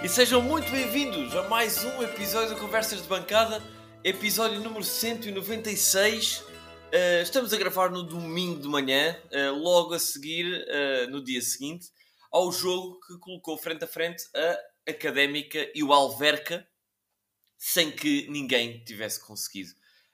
E sejam muito bem-vindos a mais um episódio de Conversas de Bancada, episódio número 196. Estamos a gravar no domingo de manhã, logo a seguir, no dia seguinte, ao jogo que colocou frente a frente a Académica e o Alverca, sem que ninguém tivesse conseguido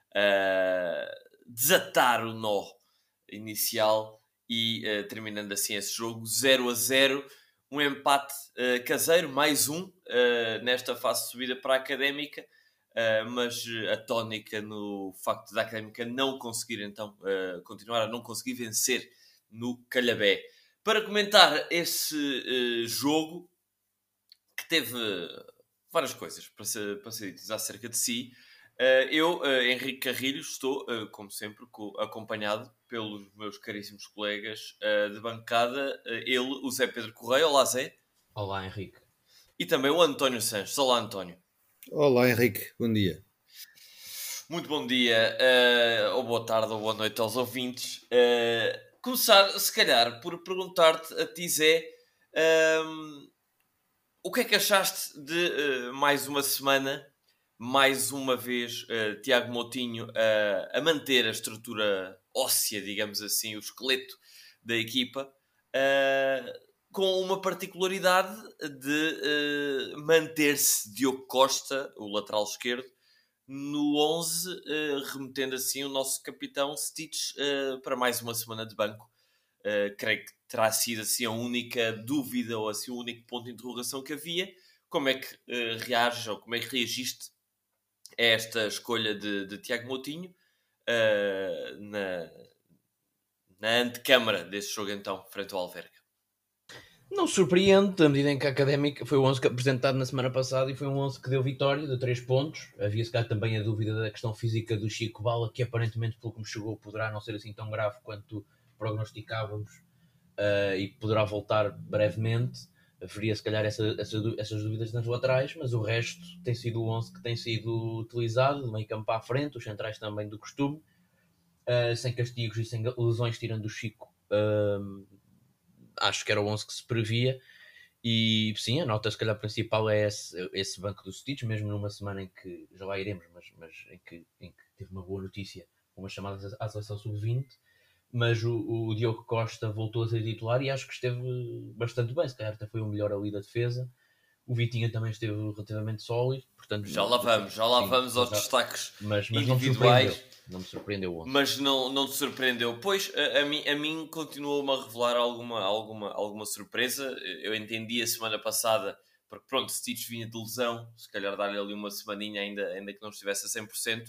desatar o nó inicial e terminando assim esse jogo 0-0. Um empate caseiro, mais um, nesta fase de subida para a Académica, mas a tónica no facto da Académica não conseguir, então, continuar a não conseguir vencer no Calhabé. Para comentar esse jogo, que teve várias coisas para ser ditas acerca de si, eu, Henrique Carrilho, estou, como sempre, acompanhado pelos meus caríssimos colegas de bancada, ele, o Zé Pedro Correia. Olá, Zé. Olá, Henrique. E também o António Sanches. Olá, António. Olá, Henrique. Bom dia. Muito bom dia, ou boa tarde, ou boa noite aos ouvintes. Começar, se calhar, por perguntar-te a ti, Zé, o que é que achaste de mais uma semana, mais uma vez, Tiago Moutinho a manter a estrutura óssea, digamos assim, o esqueleto da equipa, com uma particularidade de manter-se Diogo Costa, o lateral esquerdo, no 11, remetendo assim o nosso capitão Stitch para mais uma semana de banco. Creio que terá sido assim a única dúvida ou assim o único ponto de interrogação que havia. Como é que reages ou como é que reagiste a esta escolha de Tiago Moutinho na antecâmara desse jogo então, frente ao Alverca? Não surpreende, na medida em que a Académica foi o 11 apresentado na semana passada e foi um 11 que deu vitória, de 3 pontos. Havia-se cá também a dúvida da questão física do Chico Bala, que aparentemente, pelo que me chegou, poderá não ser assim tão grave quanto prognosticávamos e poderá voltar brevemente. Haveria, se calhar, essas dúvidas nas laterais, mas o resto tem sido o 11 que tem sido utilizado, do meio campo à frente, os centrais também do costume, sem castigos e sem lesões, tirando o Chico. Acho que era o 11 que se previa. E sim, a nota se calhar principal é esse banco do Stitch, mesmo numa semana em que, já lá iremos, mas em que teve uma boa notícia, uma chamada à seleção sub-20, mas o Diogo Costa voltou a ser titular e acho que esteve bastante bem, se calhar até foi o melhor ali da defesa. O Vitinha também esteve relativamente sólido, portanto... Já lá vamos aos destaques individuais. Não me surpreendeu. Mas não te surpreendeu. Pois, a mim continuou-me a revelar alguma surpresa. Eu entendi a semana passada, porque pronto, Stitch vinha de lesão, se calhar dar-lhe ali uma semaninha ainda que não estivesse a 100%.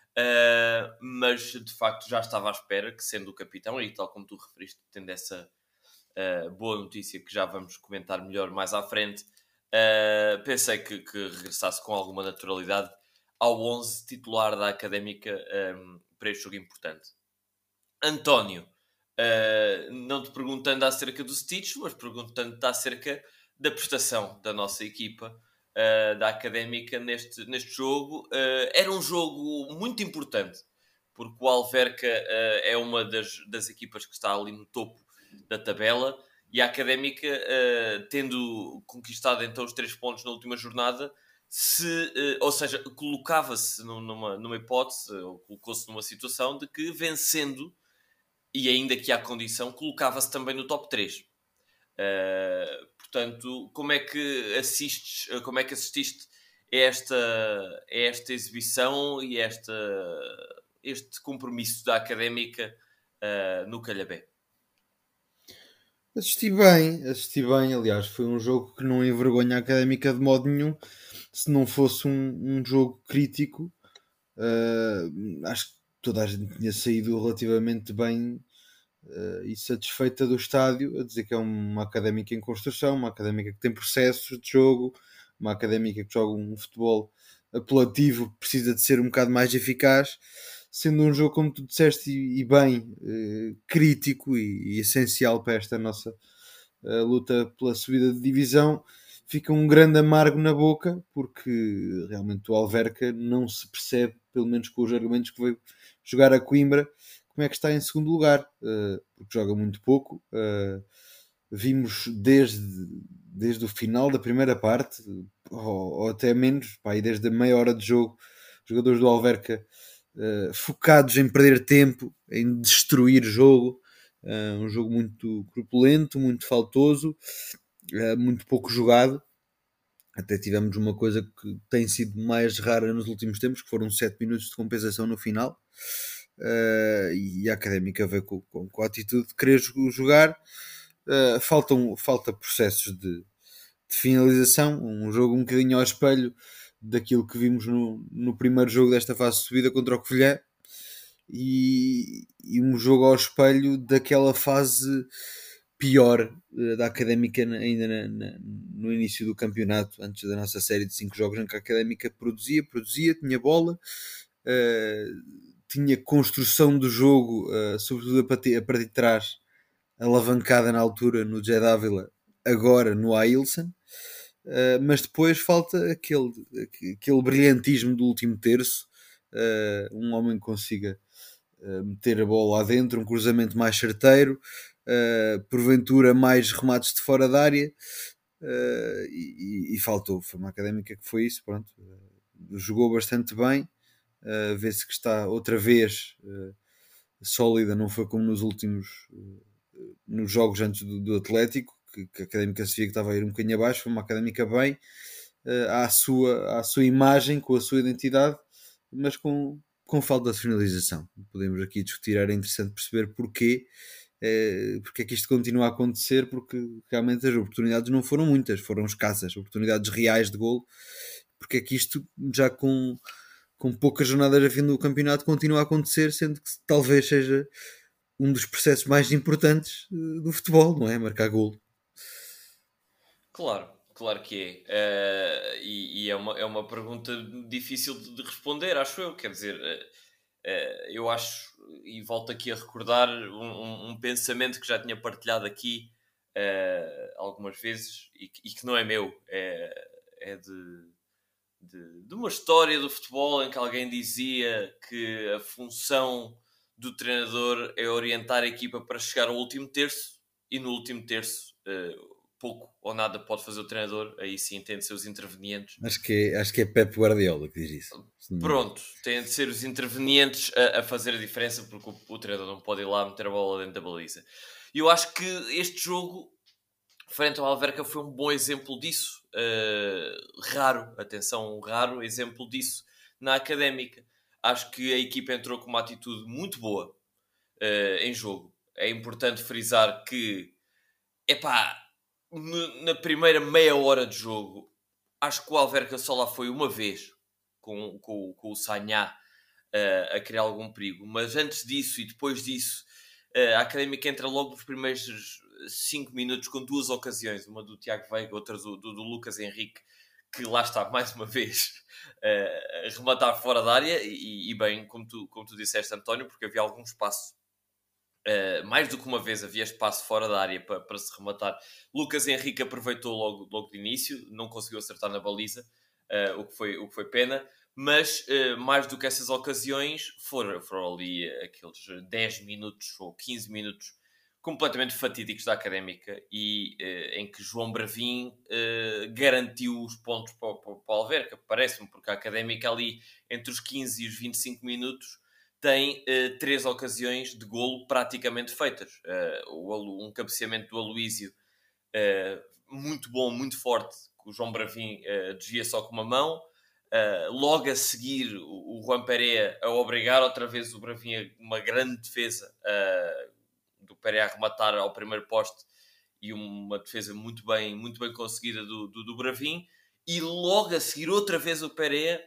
Mas de facto já estava à espera que, sendo o capitão, e tal como tu referiste, tendo essa boa notícia que já vamos comentar melhor mais à frente, pensei que regressasse com alguma naturalidade ao 11 titular da Académica para este jogo importante. António, não te perguntando acerca do Stitch, mas perguntando-te acerca da prestação da nossa equipa, da Académica neste jogo. Era um jogo muito importante, porque o Alverca é uma das equipas que está ali no topo da tabela, e a Académica, tendo conquistado então os 3 pontos na última jornada, ou seja, colocava-se numa hipótese, ou colocou-se numa situação de que, vencendo, e ainda que há condição, colocava-se também no top 3. Portanto, como é que assististe a esta exibição e este compromisso da Académica no Calhabé? Assisti bem, aliás, foi um jogo que não envergonha a Académica de modo nenhum. Se não fosse um jogo crítico, acho que toda a gente tinha saído relativamente bem e satisfeita do estádio, a dizer que é uma Académica em construção, uma Académica que tem processos de jogo, uma Académica que joga um futebol apelativo, precisa de ser um bocado mais eficaz, sendo um jogo, como tu disseste, e bem crítico e essencial para esta nossa luta pela subida de divisão. Fica um grande amargo na boca, porque realmente o Alverca não se percebe, pelo menos com os argumentos que veio jogar a Coimbra, como é que está em segundo lugar, porque joga muito pouco. Vimos desde desde o final da primeira parte, ou até menos, pá, e desde a meia hora de jogo, os jogadores do Alverca focados em perder tempo, em destruir jogo, um jogo muito corpulento, muito faltoso, muito pouco jogado. Até tivemos uma coisa que tem sido mais rara nos últimos tempos, que foram 7 minutos de compensação no final. E a Académica veio com a atitude de querer jogar. Falta processos de finalização, um jogo um bocadinho ao espelho daquilo que vimos no primeiro jogo desta fase de subida contra o Covilhã, e um jogo ao espelho daquela fase pior da Académica ainda no início do campeonato, antes da nossa série de 5 jogos, em que a Académica produzia, tinha bola, tinha construção do jogo, sobretudo a partir de trás, alavancada na altura no Jed Ávila, agora no Ailson. Mas depois falta aquele brilhantismo do último terço, um homem que consiga meter a bola lá dentro, um cruzamento mais certeiro, porventura mais remates de fora da área, e faltou. Foi uma Académica que foi isso, pronto. Jogou bastante bem, vê-se que está outra vez sólida, não foi como nos últimos nos jogos antes do Atlético, que a Académica se via que estava a ir um bocadinho abaixo. Foi uma Académica bem, à sua imagem, com a sua identidade, mas com falta de finalização. Podemos aqui discutir, era interessante perceber porquê, porque é que isto continua a acontecer, porque realmente as oportunidades não foram muitas, foram escassas, oportunidades reais de golo, porque é que isto já com poucas jornadas a fim do campeonato continua a acontecer, sendo que talvez seja um dos processos mais importantes do futebol, não é? Marcar golo. Claro que é. E é uma pergunta difícil de responder, acho eu. Quer dizer, eu acho, e volto aqui a recordar um pensamento que já tinha partilhado aqui algumas vezes, e que não é meu, é de uma história do futebol em que alguém dizia que a função do treinador é orientar a equipa para chegar ao último terço, e no último terço pouco ou nada pode fazer o treinador, aí sim tem de ser os intervenientes. Acho que é Pep Guardiola que diz isso. Pronto, têm de ser os intervenientes a fazer a diferença, porque o treinador não pode ir lá meter a bola dentro da baliza. E eu acho que este jogo, frente ao Alverca, foi um bom exemplo disso. Um raro exemplo disso na Académica. Acho que a equipa entrou com uma atitude muito boa em jogo. É importante frisar que, na primeira meia hora de jogo, acho que o Alverca só lá foi uma vez com o Sagná a criar algum perigo. Mas antes disso e depois disso, a Académica entra logo nos primeiros 5 minutos com 2 ocasiões, uma do Tiago Veiga, outra do Lucas Henrique, que lá está, mais uma vez, a rematar fora da área, e bem, como tu disseste, António, porque havia algum espaço, mais do que uma vez havia espaço fora da área para se rematar. Lucas Henrique aproveitou logo de início, não conseguiu acertar na baliza, o que foi pena, mas mais do que essas ocasiões, foram ali aqueles 10 minutos ou 15 minutos completamente fatídicos da Académica, e em que João Bravin garantiu os pontos para o Alverca, parece-me, porque a Académica ali entre os 15 e os 25 minutos tem 3 ocasiões de golo praticamente feitas. Um cabeceamento do Aloísio muito bom, muito forte, que o João Bravin desvia só com uma mão. Logo a seguir, o Juan Pereira a obrigar outra vez o Bravin a uma grande defesa do Pereira a rematar ao primeiro poste, e uma defesa muito bem conseguida do Bravin, e logo a seguir outra vez o Pereira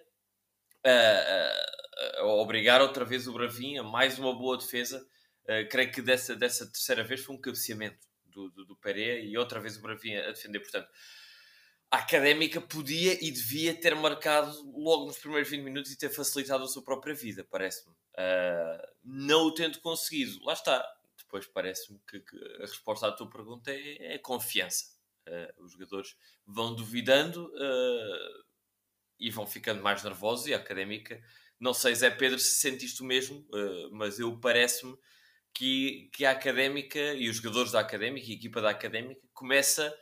a obrigar outra vez o Bravin a mais uma boa defesa. Creio que dessa terceira vez foi um cabeceamento do Pereira, e outra vez o Bravin a defender. Portanto, a Académica podia e devia ter marcado logo nos primeiros 20 minutos e ter facilitado a sua própria vida, parece-me. Não o tendo conseguido, lá está. Depois parece-me que a resposta à tua pergunta é confiança. Os jogadores vão duvidando e vão ficando mais nervosos, e a Académica, não sei, Zé Pedro, se sentiste o mesmo, mas parece-me que a Académica e os jogadores da Académica e a equipa da Académica começa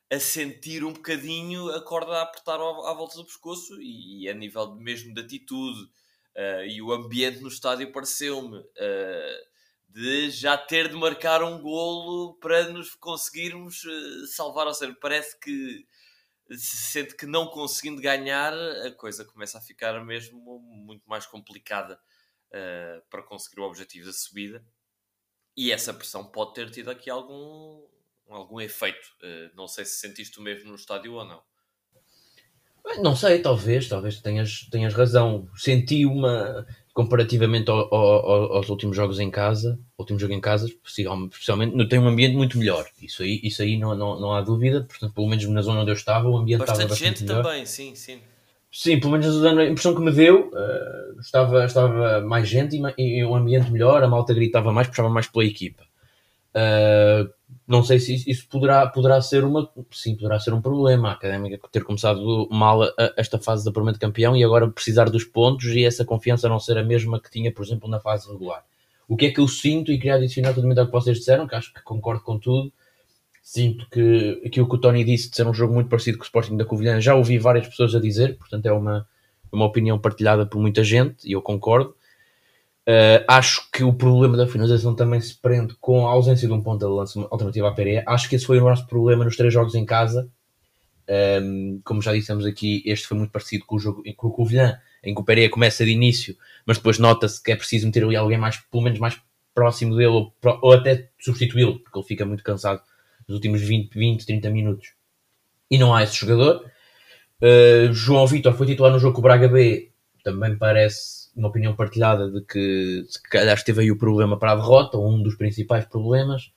a sentir um bocadinho a corda a apertar à volta do pescoço, e a nível mesmo de atitude, e o ambiente no estádio pareceu-me de já ter de marcar um golo para nos conseguirmos salvar. Ou seja, parece que se sente que não conseguindo ganhar, a coisa começa a ficar mesmo muito mais complicada para conseguir o objetivo da subida. E essa pressão pode ter tido aqui algum efeito. Não sei se sentiste o mesmo no estádio ou não. Não sei, talvez tenhas razão. Senti comparativamente aos últimos jogos em casa, especialmente, não tem um ambiente muito melhor. Isso aí não há dúvida. Portanto, pelo menos na zona onde eu estava, o ambiente estava bastante gente melhor. Também, sim. Sim, pelo menos a impressão que me deu, estava mais gente e um ambiente melhor, a malta gritava mais, puxava mais pela equipa. Não sei se isso poderá ser poderá ser um problema. A Académica ter começado mal esta fase de apuramento de campeão e agora precisar dos pontos e essa confiança não ser a mesma que tinha, por exemplo, na fase regular. O que é que eu sinto, e queria adicionar totalmente ao que vocês disseram, que acho que concordo com tudo. Sinto que aquilo que o Tony disse de ser um jogo muito parecido com o Sporting da Covilhã, já ouvi várias pessoas a dizer, portanto é uma opinião partilhada por muita gente e eu concordo. Acho que o problema da finalização também se prende com a ausência de um ponta de lança alternativa à Pereira. Acho que esse foi o nosso problema nos 3 jogos em casa. Como já dissemos aqui, este foi muito parecido com o jogo com o Covilhã, em que o Pereira começa de início, mas depois nota-se que é preciso meter ali alguém pelo menos mais próximo dele, ou até substituí-lo, porque ele fica muito cansado nos últimos 20, 30 minutos. E não há esse jogador. João Vitor foi titular no jogo com o Braga B. Também parece uma opinião partilhada de que se calhar esteve aí o problema para a derrota, ou um dos principais problemas.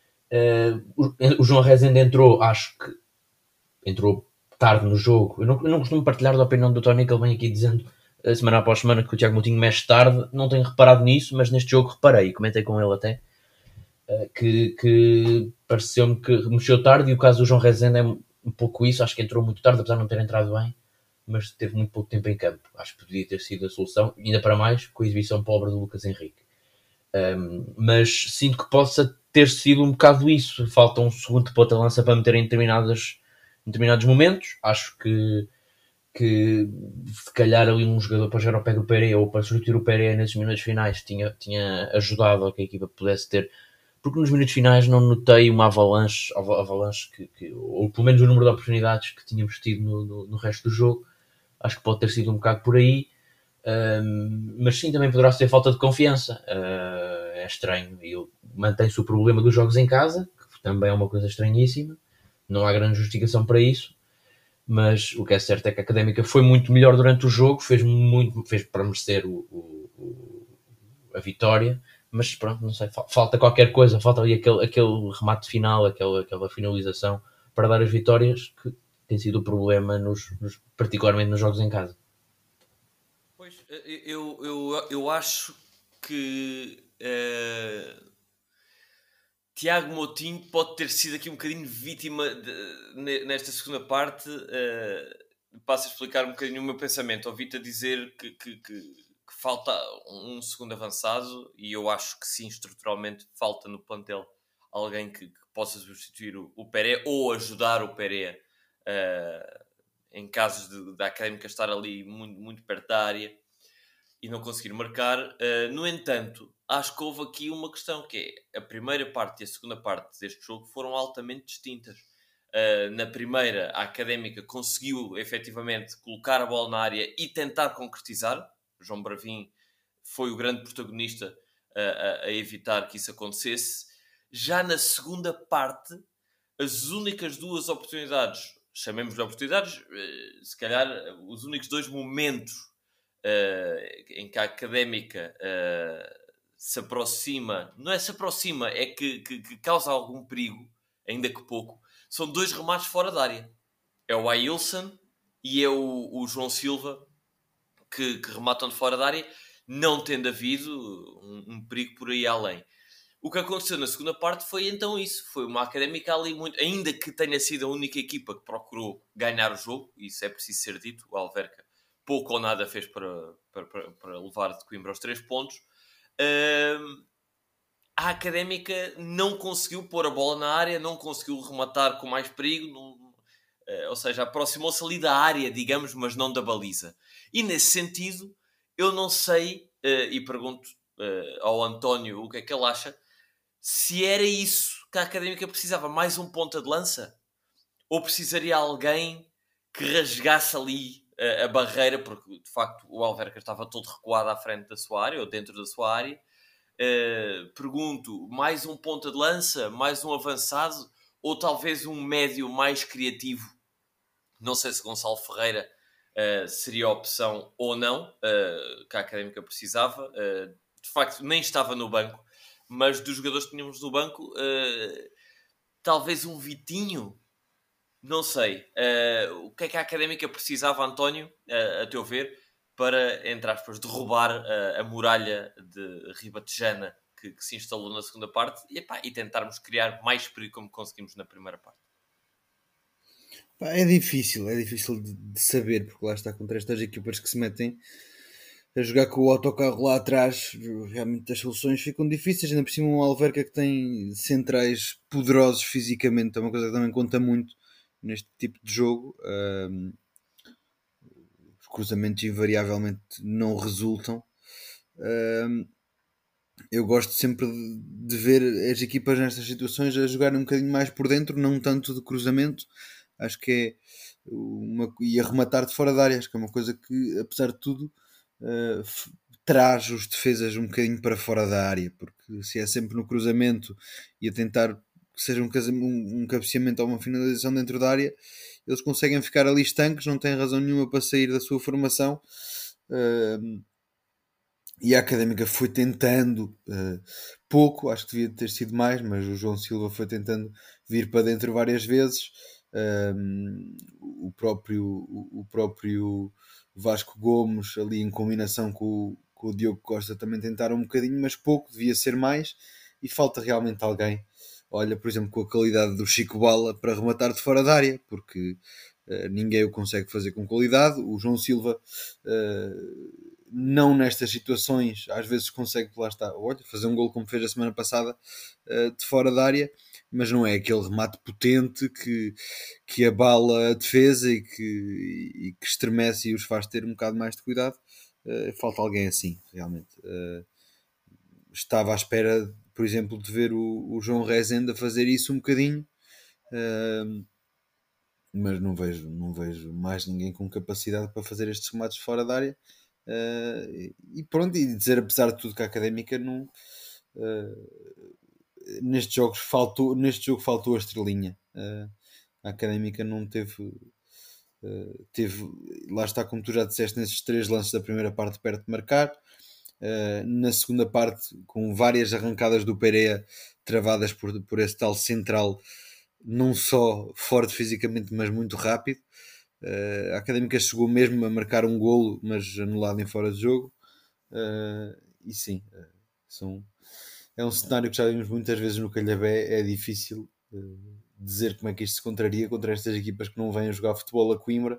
O João Rezende acho que entrou tarde no jogo. Eu não costumo partilhar da opinião do Tony, que ele vem aqui dizendo semana após semana que o Tiago Moutinho mexe tarde. Não tenho reparado nisso, mas neste jogo reparei, comentei com ele até, que pareceu-me que mexeu tarde, e o caso do João Rezende é um pouco isso. Acho que entrou muito tarde, apesar de não ter entrado bem, mas teve muito pouco tempo em campo. Acho que poderia ter sido a solução, ainda para mais com a exibição pobre do Lucas Henrique. Mas sinto que possa ter sido um bocado isso. Falta um segundo de ponta de lança para meter em determinados momentos. Acho que se calhar ali um jogador para jogar ao pé do Pereira ou para substituir o Pereira nesses minutos finais tinha ajudado a que a equipa pudesse ter, porque nos minutos finais não notei uma avalanche ou pelo menos o número de oportunidades que tínhamos tido no resto do jogo. Acho que pode ter sido um bocado por aí, mas sim, também poderá ser falta de confiança. É estranho, e mantém-se o problema dos jogos em casa, que também é uma coisa estranhíssima, não há grande justificação para isso, mas o que é certo é que a Académica foi muito melhor durante o jogo, fez para merecer a vitória. Mas pronto, não sei, falta qualquer coisa, falta ali aquele remate final, aquela finalização para dar as vitórias, que tem sido o problema particularmente nos jogos em casa. Pois, eu acho que Tiago Moutinho pode ter sido aqui um bocadinho vítima nesta segunda parte. Passo a explicar um bocadinho o meu pensamento. Ouvi-te a dizer que falta um segundo avançado, e eu acho que sim, estruturalmente falta no plantel alguém que possa substituir o Pereira ou ajudar o Pereira em casos da Académica estar ali muito, muito perto da área e não conseguir marcar. No entanto, acho que houve aqui uma questão, que é a primeira parte e a segunda parte deste jogo foram altamente distintas. Na primeira, a Académica conseguiu efetivamente colocar a bola na área e tentar concretizar. João Bravin foi o grande protagonista a evitar que isso acontecesse. Já na segunda parte, as únicas 2 oportunidades, chamemos de oportunidades, se calhar os únicos 2 momentos em que a Académica se aproxima, não é se aproxima, é que causa algum perigo, ainda que pouco, são 2 remates fora da área. É o Ailson e é o João Silva, que rematam de fora da área, não tendo havido um perigo por aí além. O que aconteceu na segunda parte foi então isso. Foi uma Académica ali muito... Ainda que tenha sido a única equipa que procurou ganhar o jogo, isso é preciso ser dito, o Alverca pouco ou nada fez para levar de Coimbra aos 3 pontos. A Académica não conseguiu pôr a bola na área, não conseguiu rematar com mais perigo, ou seja, aproximou-se ali da área, digamos, mas não da baliza. E nesse sentido, eu não sei, e pergunto ao António o que é que ele acha, se era isso que a Académica precisava, mais um ponta de lança? Ou precisaria alguém que rasgasse ali a barreira, porque de facto o Alverca estava todo recuado à frente da sua área, ou dentro da sua área. Pergunto, mais um ponta de lança, mais um avançado, ou talvez um médio mais criativo? Não sei se Gonçalo Ferreira seria a opção ou não, que a Académica precisava. De facto, nem estava no banco, mas dos jogadores que tínhamos no banco, talvez um Vitinho, não sei. O que é que a Académica precisava, António, a teu ver, para, entre aspas, derrubar a muralha de ribatejana que se instalou na segunda parte e tentarmos criar mais perigo como conseguimos na primeira parte? É difícil de saber, porque lá está contra estas equipas que se metem a jogar com o autocarro lá atrás, realmente as soluções ficam difíceis, ainda por cima um Alverca que tem centrais poderosos fisicamente, é uma coisa que também conta muito neste tipo de jogo. Os cruzamentos invariavelmente não resultam. Eu gosto sempre de ver as equipas nestas situações a jogarem um bocadinho mais por dentro, não tanto de cruzamento. Acho que é e a rematar de fora da área, acho que é uma coisa que, apesar de tudo, traz os defesas um bocadinho para fora da área, porque se é sempre no cruzamento e a tentar que seja um cabeceamento ou uma finalização dentro da área, eles conseguem ficar ali estanques, não têm razão nenhuma para sair da sua formação. E a Académica foi tentando pouco, acho que devia ter sido mais, mas o João Silva foi tentando vir para dentro várias vezes. O próprio Vasco Gomes, ali em combinação com o Diogo Costa, também tentaram um bocadinho, mas pouco, devia ser mais. E falta realmente alguém, olha, por exemplo, com a qualidade do Chico Bala para rematar de fora da área, porque ninguém o consegue fazer com qualidade. O João Silva não nestas situações, às vezes consegue, lá está, olha, fazer um gol como fez a semana passada de fora da área, mas não é aquele remate potente que abala a defesa e que estremece e os faz ter um bocado mais de cuidado. Falta alguém assim, realmente. Estava à espera, por exemplo, de ver o João Rezende a fazer isso um bocadinho, mas não vejo mais ninguém com capacidade para fazer estes remates fora da área. E pronto, e dizer apesar de tudo que a Académica não, neste jogo faltou a estrelinha. A Académica não teve, lá está, como tu já disseste, nesses 3 lances da primeira parte perto de marcar. Na segunda parte, com várias arrancadas do Pereira travadas por esse tal central, não só forte fisicamente, mas muito rápido. A Académica chegou mesmo a marcar um golo, mas anulado em fora de jogo. E sim, é um cenário que já vimos muitas vezes no Calhabé. É difícil dizer como é que isto se contraria contra estas equipas que não vêm a jogar futebol a Coimbra.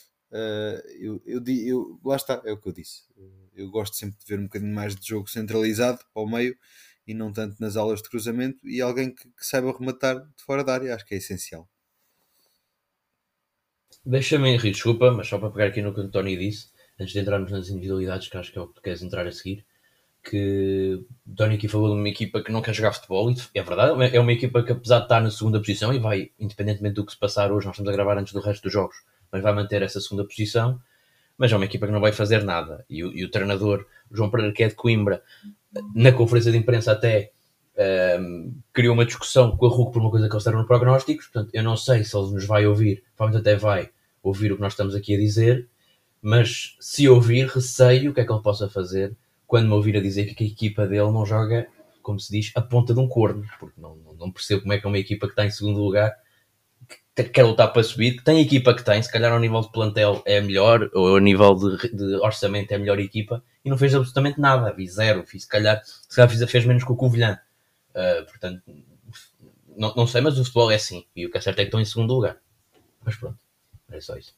Lá está, é o que eu disse. Eu gosto sempre de ver um bocadinho mais de jogo centralizado para o meio e não tanto nas aulas de cruzamento, e alguém que saiba rematar de fora da área, acho que é essencial. Deixa-me, Henrique, desculpa, mas só para pegar aqui no que o António disse, antes de entrarmos nas individualidades, que acho que é o que tu queres entrar a seguir, que o António aqui falou de uma equipa que não quer jogar futebol, e é verdade, é uma equipa que, apesar de estar na segunda posição, e vai, independentemente do que se passar hoje, nós estamos a gravar antes do resto dos jogos, mas vai manter essa segunda posição, mas é uma equipa que não vai fazer nada. E o treinador, João Pereira, que é de Coimbra, na conferência de imprensa até criou uma discussão com a RUC por uma coisa que eles deram no prognósticos. Portanto, eu não sei se ele nos vai ouvir, provavelmente até vai ouvir o que nós estamos aqui a dizer, mas se ouvir, receio o que é que ele possa fazer quando me ouvir a dizer que a equipa dele não joga, como se diz, a ponta de um corno, porque não percebo como é que é uma equipa que está em segundo lugar, que quer lutar para subir, que tem a equipa que tem, se calhar ao nível de plantel é a melhor, ou ao nível de orçamento é a melhor equipa, e não fez absolutamente nada, vi zero, se calhar fez menos que o Covilhã. Portanto, não sei, mas o futebol é assim, e o que é certo é que estão em segundo lugar. Mas pronto, é só isso.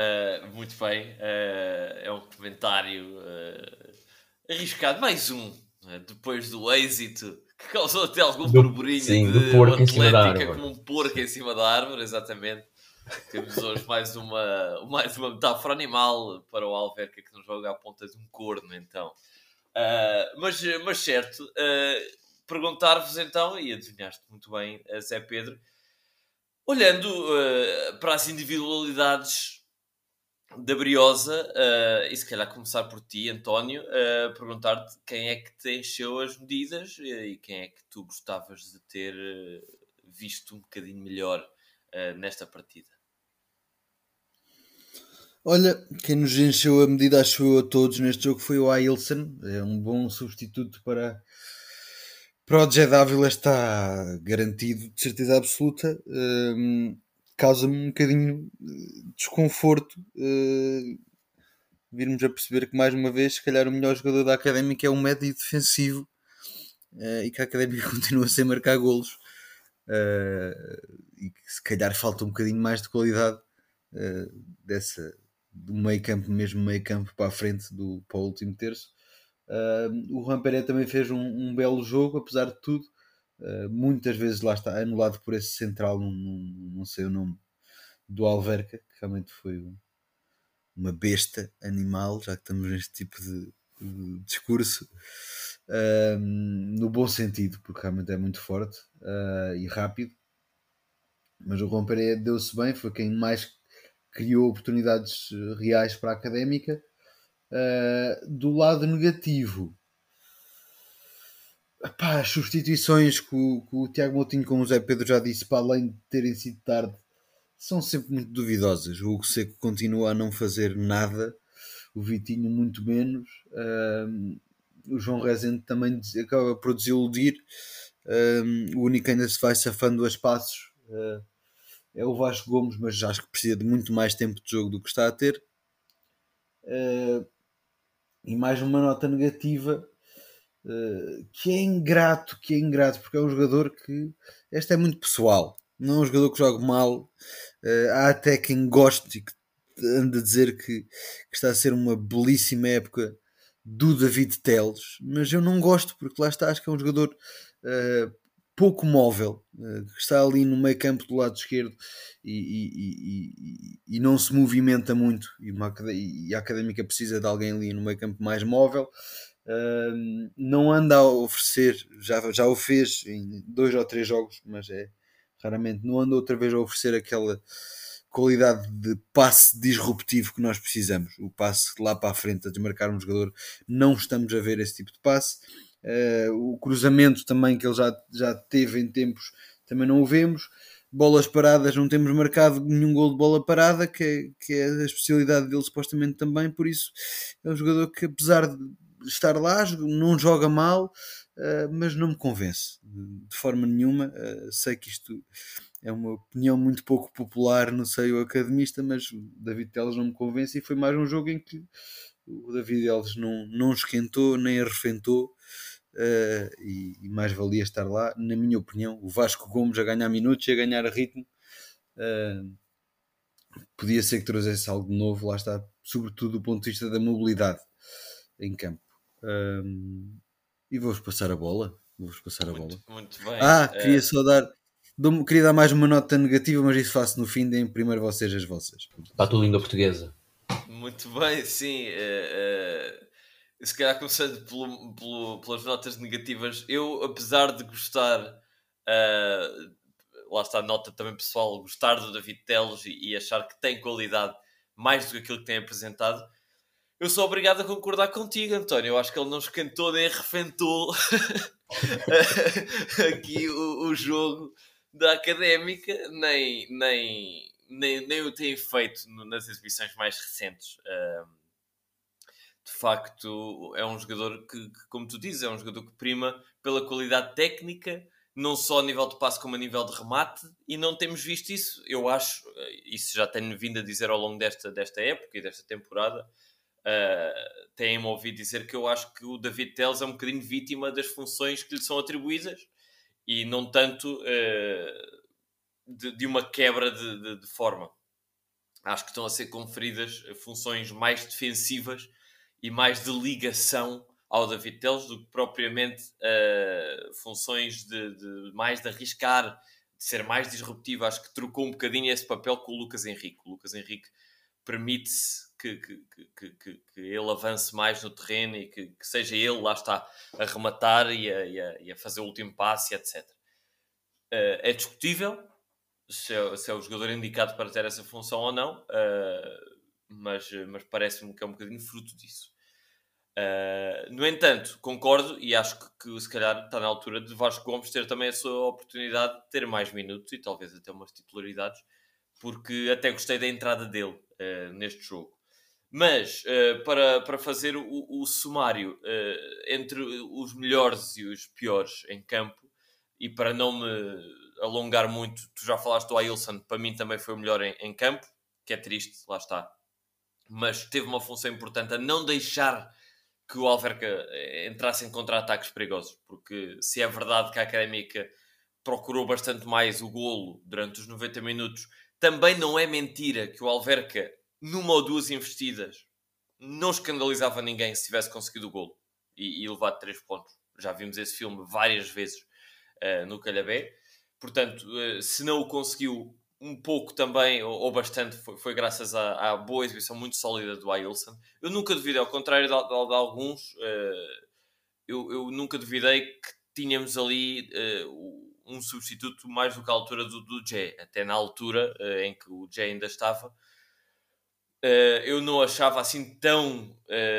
Muito bem, é um comentário arriscado, mais um depois do êxito que causou até algum Do- burburinho sim, de do porco em cima da Atlética árvore. como um porco em cima da árvore, exatamente. Temos hoje mais uma metáfora animal para o Alverca que nos joga à ponta de um corno, então. Mas certo, perguntar-vos então, e adivinhaste muito bem, Zé Pedro, olhando para as individualidades da Briosa, e se calhar começar por ti, António, perguntar-te quem é que te encheu as medidas e quem é que tu gostavas de ter visto um bocadinho melhor nesta partida. Olha, quem nos encheu a medida, acho eu, a todos neste jogo foi o Ailson. É um bom substituto para o Jed Ávila, está garantido de certeza absoluta. Causa-me um bocadinho de desconforto virmos a perceber que, mais uma vez, se calhar o melhor jogador da Académica é um médio defensivo e que a Académica continua sem marcar golos. E que se calhar falta um bocadinho mais de qualidade do meio campo, mesmo meio campo para a frente para o último terço. O Juan Pereira também fez um belo jogo, apesar de tudo. Muitas vezes lá está anulado por esse central, não sei o nome, do Alverca, que realmente foi uma besta animal, já que estamos neste tipo de discurso, no bom sentido, porque realmente é muito forte e rápido. Mas o Juan Pereira deu-se bem, foi quem mais criou oportunidades reais para a Académica. Do lado negativo, as substituições que o Tiago Moutinho, como o Zé Pedro já disse, para além de terem sido tarde, são sempre muito duvidosas. O Hugo Seco continua a não fazer nada, o Vitinho muito menos, o João Rezende também acaba por desiludir. O único que ainda se vai safando a espaços é o Vasco Gomes, mas acho que precisa de muito mais tempo de jogo do que está a ter. E mais uma nota negativa, que é ingrato, porque é um jogador que este é muito pessoal, não é um jogador que joga mal. Há até quem goste e que anda a dizer que está a ser uma belíssima época do David Teles, mas eu não gosto, porque lá está, acho que é um jogador pouco móvel, que está ali no meio campo do lado esquerdo e não se movimenta muito, e a Académica precisa de alguém ali no meio campo mais móvel. Não anda a oferecer, já o fez em 2 ou 3 jogos, mas raramente, não anda outra vez a oferecer aquela qualidade de passe disruptivo que nós precisamos, o passe lá para a frente a desmarcar um jogador. Não estamos a ver esse tipo de passe. O cruzamento também, que ele já teve em tempos, também não o vemos. Bolas paradas, não temos marcado nenhum gol de bola parada, que é a especialidade dele supostamente também. Por isso é um jogador que, apesar de estar lá, não joga mal, mas não me convence de forma nenhuma. Sei que isto é uma opinião muito pouco popular no seio academista, mas o David Teles não me convence, e foi mais um jogo em que o David Teles não esquentou nem arrefentou, e mais valia estar lá, na minha opinião. O Vasco Gomes a ganhar minutos e a ganhar ritmo, podia ser que trouxesse algo novo, lá está, sobretudo do ponto de vista da mobilidade em campo. E vou-vos passar a bola. Muito bem. Queria só queria dar mais uma nota negativa, mas isso faço no fim. Deem primeiro vocês as vossas. Para a tua língua portuguesa. Muito bem, sim. Se calhar começando pelas notas negativas, eu, apesar de gostar, lá está a nota também pessoal, gostar do David Teles e achar que tem qualidade mais do que aquilo que tem apresentado, eu sou obrigado a concordar contigo, António. Eu acho que ele não esquentou nem arrefentou aqui o jogo da Académica, nem o tem feito nas exibições mais recentes. De facto, é um jogador que, como tu dizes, é um jogador que prima pela qualidade técnica, não só a nível de passe como a nível de remate, e não temos visto isso. Eu acho, isso já tenho vindo a dizer ao longo desta época e desta temporada, têm-me ouvido dizer que eu acho que o David Teles é um bocadinho vítima das funções que lhe são atribuídas e não tanto de uma quebra de forma. Acho que estão a ser conferidas funções mais defensivas e mais de ligação ao David Teles do que propriamente funções mais de arriscar, de ser mais disruptivo. Acho que trocou um bocadinho esse papel com o Lucas Henrique. O Lucas Henrique permite-se que ele avance mais no terreno e que seja ele, lá está, a rematar e a fazer o último passe, etc. É discutível se é o jogador indicado para ter essa função ou não, mas parece-me que é um bocadinho fruto disso. No entanto, concordo e acho que se calhar está na altura de Vasco Gomes ter também a sua oportunidade de ter mais minutos e talvez até umas titularidades, porque até gostei da entrada dele neste jogo. Mas, para fazer o sumário entre os melhores e os piores em campo, e para não me alongar muito, tu já falaste do Ailson, para mim também foi o melhor em campo, que é triste, lá está. Mas teve uma função importante a não deixar que o Alverca entrasse em contra-ataques perigosos, porque se é verdade que a Académica procurou bastante mais o golo durante os 90 minutos, também não é mentira que o Alverca, numa ou duas investidas, não escandalizava ninguém se tivesse conseguido o golo e levado 3 pontos. Já vimos esse filme várias vezes no Calhabé. Portanto, se não o conseguiu um pouco também, ou bastante, foi graças à boa exibição muito sólida do Ailson. Eu nunca duvidei, ao contrário de alguns, eu nunca duvidei que tínhamos ali um substituto mais do que à altura do Jay. Até na altura em que o Jay ainda estava, eu não achava assim tão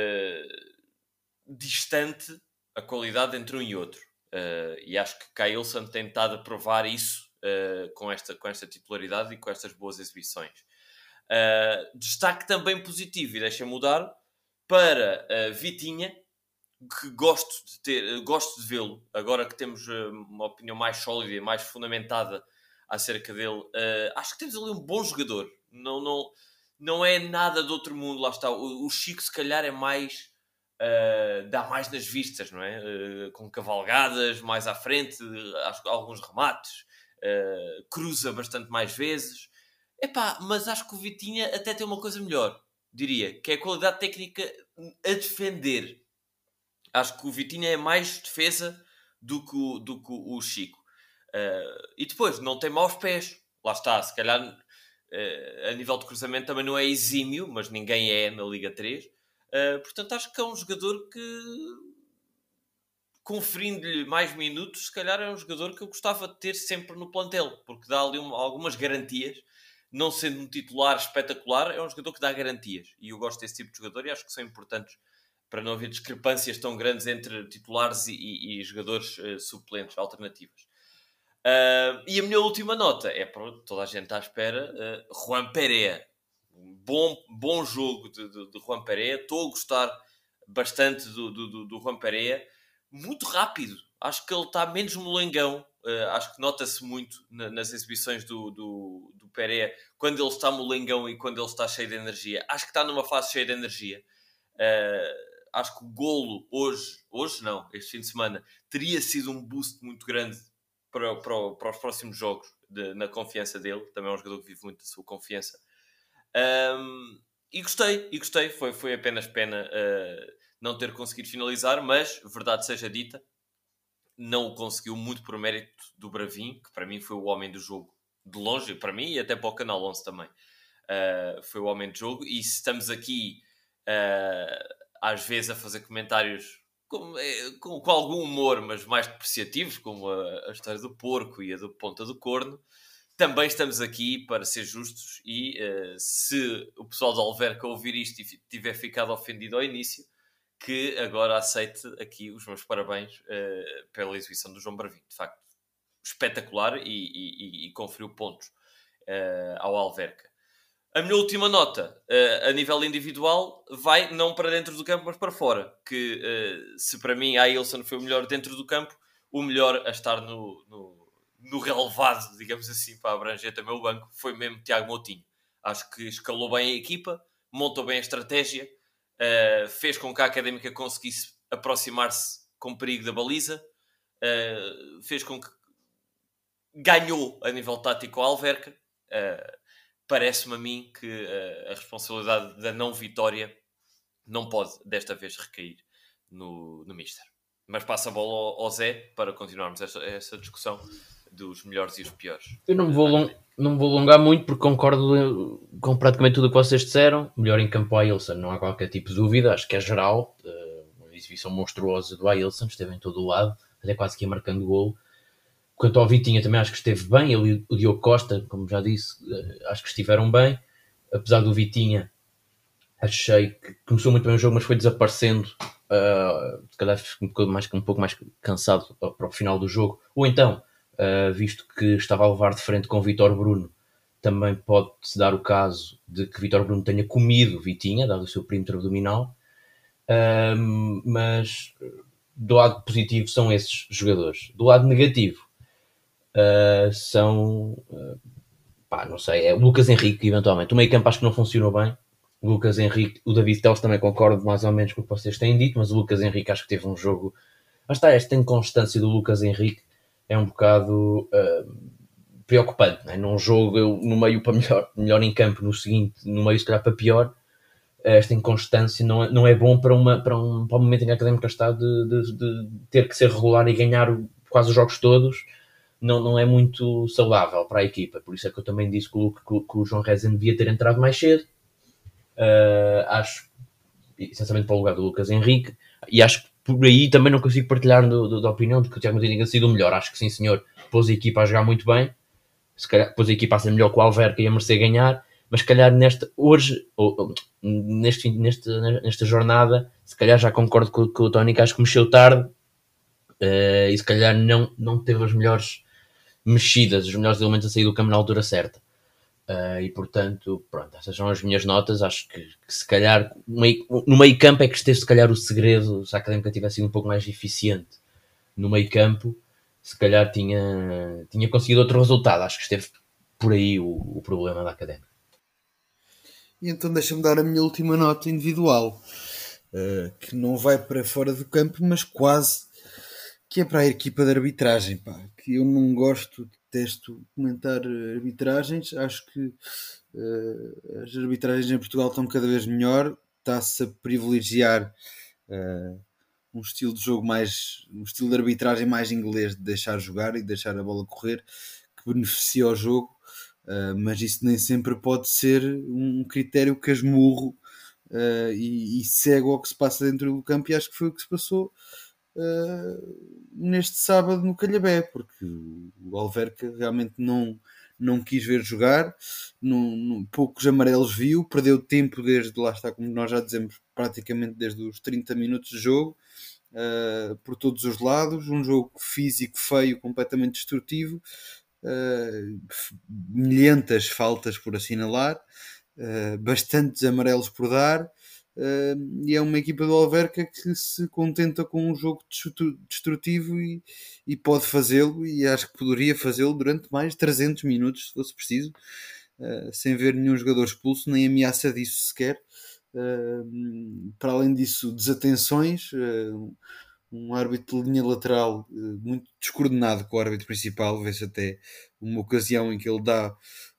distante a qualidade entre um e outro. E acho que Cailson tem tentado a provar isso com esta titularidade e com estas boas exibições. Destaque também positivo, e deixa-me mudar, para Vitinha, que gosto de vê-lo, agora que temos uma opinião mais sólida e mais fundamentada acerca dele. Acho que temos ali um bom jogador. Não é nada de outro mundo, lá está. O Chico, se calhar, é mais... dá mais nas vistas, não é? Com cavalgadas mais à frente, alguns remates, cruza bastante mais vezes. Mas acho que o Vitinha até tem uma coisa melhor, diria, que é a qualidade técnica a defender. Acho que o Vitinha é mais defesa do que o Chico. E depois, não tem maus pés. Lá está, se calhar a nível de cruzamento também não é exímio, mas ninguém é na Liga 3. Portanto, acho que é um jogador que, conferindo-lhe mais minutos, se calhar é um jogador que eu gostava de ter sempre no plantel, porque dá ali algumas garantias. Não sendo um titular espetacular, é um jogador que dá garantias. E eu gosto desse tipo de jogador e acho que são importantes para não haver discrepâncias tão grandes entre titulares e jogadores suplentes, alternativas. E a minha última nota é para toda a gente à espera, Juan Perea. Bom jogo de Juan Perea. Estou a gostar bastante do Juan Perea. Muito rápido. Acho que ele está menos molengão. Acho que nota-se muito nas exibições do Perea, quando ele está molengão e quando ele está cheio de energia. Acho que está numa fase cheia de energia. Acho que o golo hoje não, este fim de semana, teria sido um boost muito grande para os próximos jogos, na confiança dele. Também é um jogador que vive muito da sua confiança. E gostei. Foi apenas pena não ter conseguido finalizar, mas, verdade seja dita, não o conseguiu muito por mérito do Bravin, que para mim foi o homem do jogo de longe, para mim e até para o Canal 11 também. Foi o homem do jogo, e se estamos aqui às vezes a fazer comentários com algum humor, mas mais depreciativos, como a história do porco e a do ponta do corno, também estamos aqui para ser justos e se o pessoal de Alverca ouvir isto e tiver ficado ofendido ao início, que agora aceite aqui os meus parabéns pela exibição do João Bravin. De facto, espetacular e conferiu pontos ao Alverca. A minha última nota, a nível individual, vai não para dentro do campo, mas para fora. Que se para mim a Ailson foi o melhor dentro do campo, o melhor a estar no relevado, digamos assim, para abranger também o banco, foi mesmo Tiago Moutinho. Acho que escalou bem a equipa, montou bem a estratégia, fez com que a Académica conseguisse aproximar-se com perigo da baliza, fez com que ganhou a nível tático a Alverca. Parece-me a mim que a responsabilidade da não vitória não pode desta vez recair no Mister. Mas passa a bola ao Zé para continuarmos essa discussão dos melhores e os piores. Eu não me vou alongar muito porque concordo com praticamente tudo o que vocês disseram. Melhor em campo o Ailson, não há qualquer tipo de dúvida, acho que é geral. Uma exibição monstruosa do Ailson, esteve em todo o lado, até quase que ia marcando golo. Quanto ao Vitinha, também acho que esteve bem. Ele e o Diogo Costa, como já disse, acho que estiveram bem. Apesar do Vitinha, achei que começou muito bem o jogo, mas foi desaparecendo. Se calhar ficou um pouco mais cansado para o final do jogo. Ou então, visto que estava a levar de frente com o Vítor Bruno, também pode-se dar o caso de que Vítor Bruno tenha comido Vitinha, dado o seu perímetro abdominal. Mas do lado positivo são esses jogadores. Do lado negativo, são não sei, é o Lucas Henrique eventualmente. O meio campo acho que não funcionou bem. O Lucas Henrique, o David Teles também concordo mais ou menos com o que vocês têm dito, mas o Lucas Henrique acho que teve um jogo. Mas está, esta inconstância do Lucas Henrique é um bocado preocupante, não é? Num jogo, no meio para melhor em campo, no seguinte, no meio se calhar para pior. Esta inconstância não é bom para o momento em que a Académica está de ter que ser regular e ganhar quase os jogos todos. Não é muito saudável para a equipa. Por isso é que eu também disse que o João Rezende devia ter entrado mais cedo. Acho, essencialmente para o lugar do Lucas Henrique, e acho que por aí também não consigo partilhar da opinião de que o Tiago Matinho tenha sido o melhor. Acho que sim, senhor, pôs a equipa a jogar muito bem, se calhar pôs a equipa a ser melhor que o Alverca e a merecer ganhar, mas se calhar nesta jornada, se calhar já concordo com o Tony, que acho que mexeu tarde, e se calhar não teve as melhores mexidas, os melhores elementos a sair do campo na altura certa. E portanto, pronto, essas são as minhas notas. Acho que se calhar no meio campo é que esteve se calhar o segredo. Se a Académica tivesse sido um pouco mais eficiente no meio campo, se calhar tinha conseguido outro resultado. Acho que esteve por aí o problema da Académica. E então deixa-me dar a minha última nota individual, que não vai para fora do campo, mas quase, que é para a equipa de arbitragem, pá, que eu não gosto, detesto comentar arbitragens. Acho que as arbitragens em Portugal estão cada vez melhor, está-se a privilegiar um estilo de jogo um estilo de arbitragem mais inglês, de deixar jogar e deixar a bola correr, que beneficia o jogo. Mas isso nem sempre pode ser um critério casmurro e cego ao que se passa dentro do campo, e acho que foi o que se passou neste sábado no Calhabé, porque o Alverca realmente não quis ver jogar, poucos amarelos viu, perdeu tempo desde, lá está, como nós já dizemos, praticamente desde os 30 minutos de jogo, por todos os lados, um jogo físico feio, completamente destrutivo, milhentas faltas por assinalar, bastantes amarelos por dar, e é uma equipa do Alverca que se contenta com um jogo destrutivo e pode fazê-lo, e acho que poderia fazê-lo durante mais 300 minutos se fosse preciso, sem ver nenhum jogador expulso, nem ameaça disso sequer. Para além disso, desatenções, um árbitro de linha lateral muito descoordenado com o árbitro principal. Vê-se até uma ocasião em que ele dá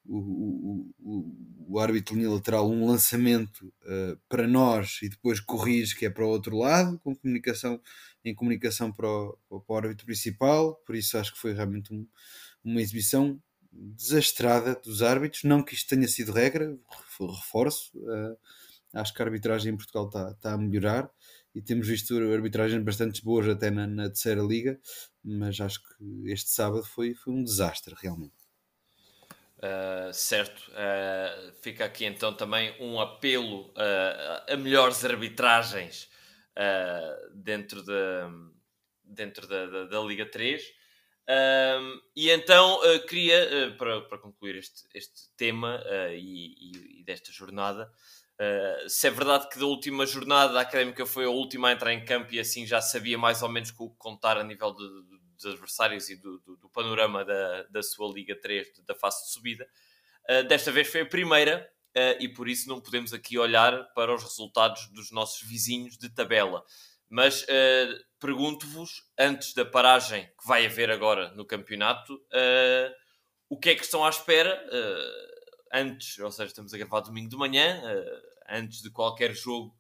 o árbitro de linha lateral um lançamento para nós e depois corrige que é para o outro lado, em comunicação para o árbitro principal. Por isso acho que foi realmente uma exibição desastrada dos árbitros. Não que isto tenha sido regra, reforço, acho que a arbitragem em Portugal está a melhorar e temos visto arbitragens bastante boas até na terceira liga, mas acho que este sábado foi um desastre realmente. Certo, fica aqui então também um apelo a melhores arbitragens dentro da Liga 3. E então queria, para concluir este tema e desta jornada, se é verdade que da última jornada a Académica foi a última a entrar em campo e assim já sabia mais ou menos com o que contar a nível dos adversários e do panorama da sua Liga 3, da fase de subida, desta vez foi a primeira, e por isso não podemos aqui olhar para os resultados dos nossos vizinhos de tabela. Mas pergunto-vos, antes da paragem que vai haver agora no campeonato, o que é que estão à espera antes, ou seja, estamos a gravar domingo de manhã, antes de qualquer jogo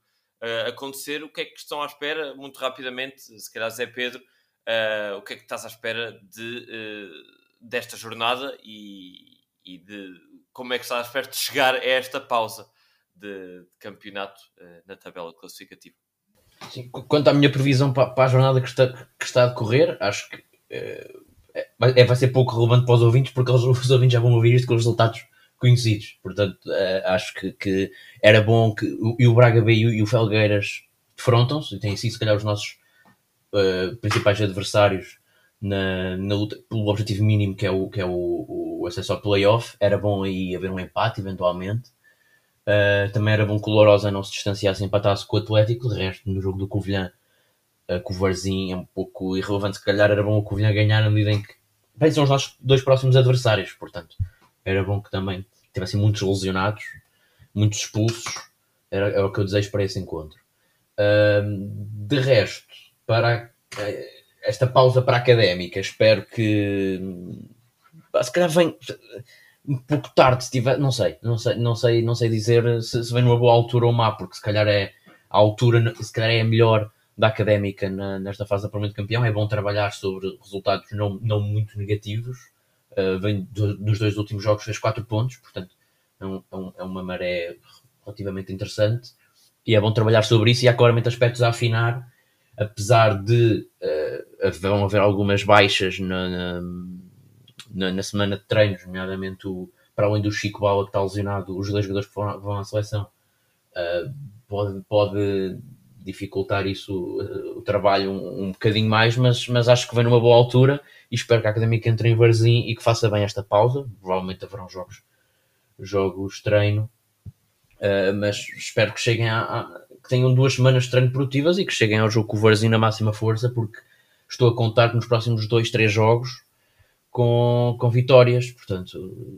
acontecer. O que é que estão à espera? Muito rapidamente, se calhar Zé Pedro, o que é que estás à espera desta jornada e de como é que estás à espera de chegar a esta pausa de campeonato na tabela classificativa? Sim, quanto à minha previsão para a jornada que está a decorrer, acho que vai ser pouco relevante para os ouvintes, porque os ouvintes já vão ouvir isto com os resultados conhecidos. Portanto, acho que era bom que o Braga B e o Felgueiras defrontam-se, e têm sido, se calhar, os nossos principais adversários na luta pelo objetivo mínimo, que é o acesso ao play-off. Era bom aí haver um empate, eventualmente. Também era bom que o Lourosa não se distanciasse e empatasse com o Atlético. De resto, no jogo do Covilhã, com o Varzim é um pouco irrelevante. Se calhar era bom o Covilhã ganhar na medida em que bem, são os nossos dois próximos adversários. Portanto, era bom que também tivessem muitos lesionados, muitos expulsos. É o que eu desejo para esse encontro. De resto, para esta pausa para a Académica, espero que se calhar vem um pouco tarde, se tiver, não sei dizer se vem numa boa altura ou má, porque se calhar é a altura, se calhar é a melhor da Académica nesta fase de apuramento de campeão. É bom trabalhar sobre resultados não muito negativos. Vem dos dois últimos jogos, fez 4 pontos, portanto é uma maré relativamente interessante, e é bom trabalhar sobre isso. E há claramente aspectos a afinar, apesar de vão haver algumas baixas na semana de treinos, nomeadamente para além do Chico Bala, que está lesionado, os 2 jogadores que vão à seleção. Pode dificultar isso, o trabalho um bocadinho mais, mas acho que vem numa boa altura e espero que a Académica entre em Varzim e que faça bem esta pausa. Provavelmente haverão jogos treino, mas espero que cheguem que tenham 2 semanas de treino produtivas e que cheguem ao jogo com o Varzim na máxima força, porque estou a contar que nos próximos 2-3 jogos com vitórias. Portanto,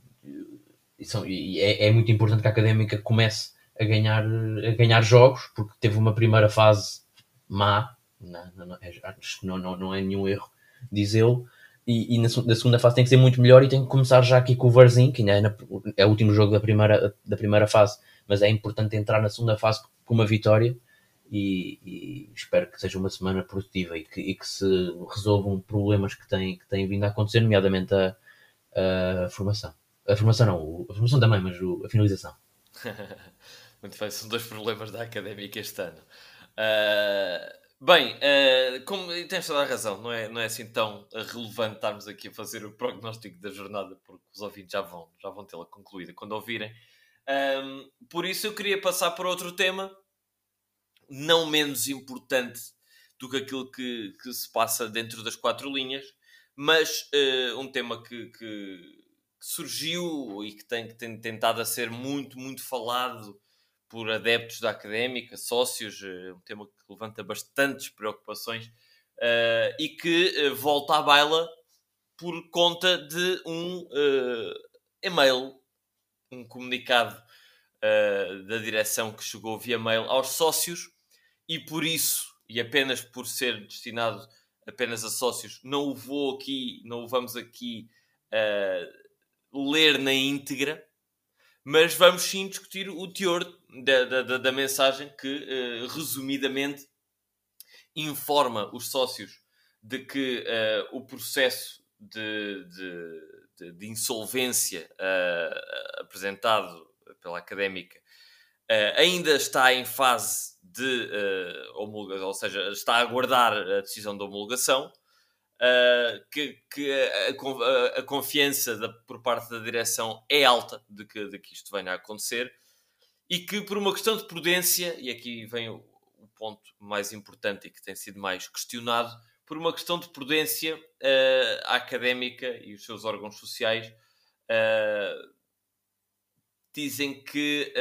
é muito importante que a Académica comece a ganhar jogos, porque teve uma primeira fase má, acho que não é nenhum erro dizê-lo, e na segunda fase tem que ser muito melhor, e tem que começar já aqui com o Varzim, que ainda é o último jogo da primeira fase, mas é importante entrar na segunda fase com uma vitória, e espero que seja uma semana produtiva e que se resolvam problemas que têm vindo a acontecer, nomeadamente a formação. A formação não, a formação também, mas a finalização. Muito bem, são 2 problemas da Académica este ano. Como tens toda a razão, não é assim tão relevante estarmos aqui a fazer o prognóstico da jornada, porque os ouvintes já vão tê-la concluída quando ouvirem. Por isso eu queria passar para outro tema, não menos importante do que aquilo que se passa dentro das 4 linhas, mas um tema que surgiu e que tem tentado a ser muito, muito falado por adeptos da Académica, sócios, um tema que levanta bastantes preocupações, e que volta à baila por conta de um e-mail, um comunicado da direção que chegou via mail aos sócios, e por isso, e apenas por ser destinado apenas a sócios, não o vamos aqui ler na íntegra, mas vamos sim discutir o teor da mensagem que, resumidamente, informa os sócios de que o processo de insolvência apresentado pela Académica ainda está em fase de homologação, ou seja, está a aguardar a decisão de homologação, que a confiança por parte da direção é alta de que isto venha a acontecer, e que por uma questão de prudência, e aqui vem o ponto mais importante e que tem sido mais questionado, por uma questão de prudência, a Académica e os seus órgãos sociais dizem que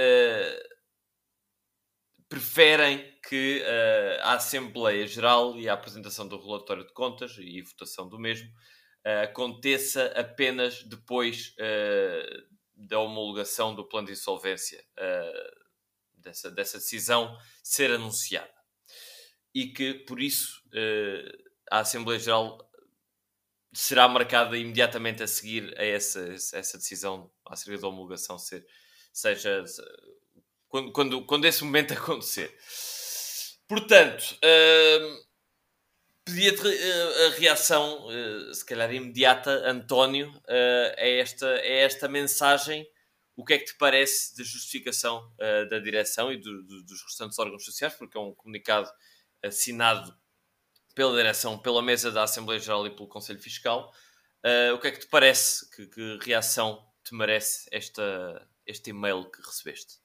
preferem que a Assembleia Geral e a apresentação do relatório de contas e a votação do mesmo aconteça apenas depois da homologação do plano de insolvência, dessa decisão ser anunciada. E que, por isso, a Assembleia Geral será marcada imediatamente a seguir a essa decisão acerca da homologação seja quando esse momento acontecer. Portanto, pedia-te a reação, se calhar imediata, António, a esta mensagem. O que é que te parece da justificação da direção e dos restantes órgãos sociais? Porque é um comunicado assinado pela direção, pela mesa da Assembleia Geral e pelo Conselho Fiscal. O que é que te parece? Que reação te merece este e-mail que recebeste?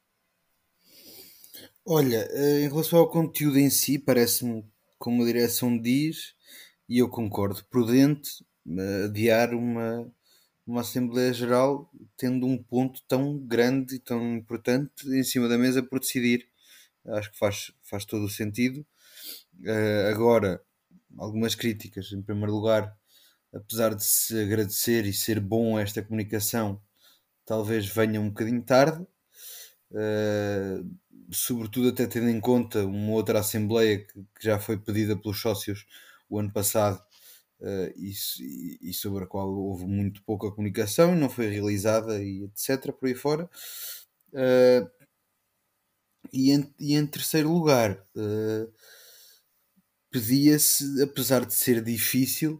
Olha, em relação ao conteúdo em si, parece-me, como a direção diz, e eu concordo, prudente adiar uma Assembleia Geral tendo um ponto tão grande e tão importante em cima da mesa por decidir. Acho que faz todo o sentido. Agora, algumas críticas. Em primeiro lugar, apesar de se agradecer e ser bom esta comunicação, talvez venha um bocadinho tarde. Sobretudo até tendo em conta uma outra Assembleia que já foi pedida pelos sócios o ano passado, e sobre a qual houve muito pouca comunicação e não foi realizada, e etc. por aí fora. E em terceiro lugar, pedia-se, apesar de ser difícil,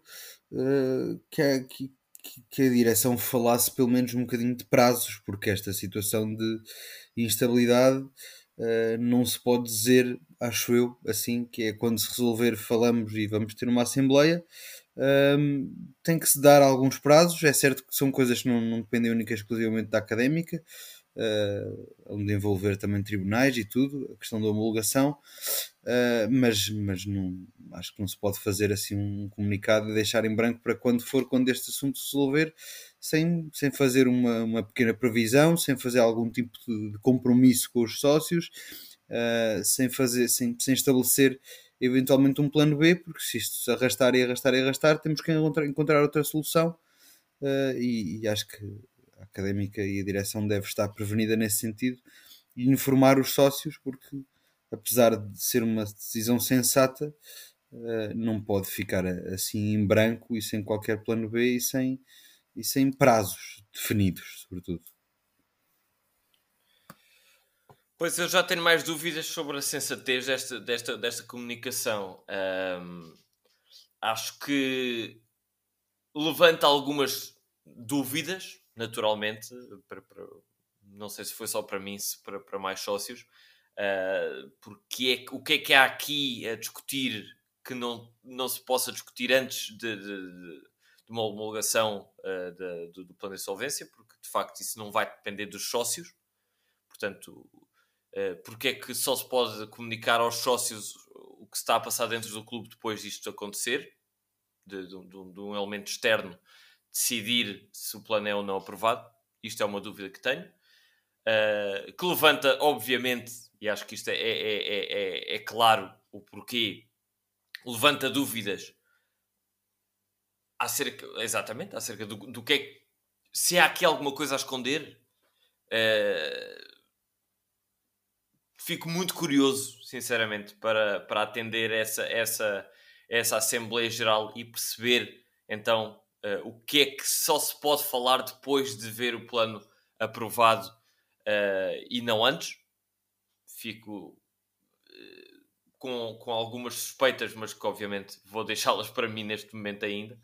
que a direção falasse pelo menos um bocadinho de prazos, porque esta situação de instabilidade não se pode dizer, acho eu, assim, que é quando se resolver falamos e vamos ter uma Assembleia. Tem que se dar alguns prazos. É certo que são coisas que não dependem única e exclusivamente da académica, onde envolver também tribunais e tudo, a questão da homologação, mas não, acho que não se pode fazer assim um comunicado e deixar em branco para quando este assunto se resolver, sem fazer uma pequena previsão, sem fazer algum tipo de compromisso com os sócios, sem estabelecer eventualmente um plano B, porque se isto se arrastar e arrastar e arrastar, temos que encontrar outra solução, e acho que a académica e a direção deve estar prevenida nesse sentido e informar os sócios, porque apesar de ser uma decisão sensata, não pode ficar assim em branco e sem qualquer plano B e sem prazos definidos, sobretudo. Pois eu já tenho mais dúvidas sobre a sensatez desta comunicação. Acho que levanta algumas dúvidas, naturalmente, não sei se foi só para mim, se para mais sócios, porque o que é que há aqui a discutir que não se possa discutir antes de uma homologação do plano de insolvência, porque de facto isso não vai depender dos sócios. Portanto, porque é que só se pode comunicar aos sócios o que se está a passar dentro do clube depois disto acontecer, de um elemento externo decidir se o plano é ou não aprovado? Isto é uma dúvida que tenho, que levanta, obviamente, e acho que isto é claro o porquê, levanta dúvidas acerca do que é, se há aqui alguma coisa a esconder. Fico muito curioso, sinceramente, para atender essa Assembleia Geral e perceber, então, o que é que só se pode falar depois de ver o plano aprovado e não antes. Fico com algumas suspeitas, mas que obviamente vou deixá-las para mim neste momento ainda.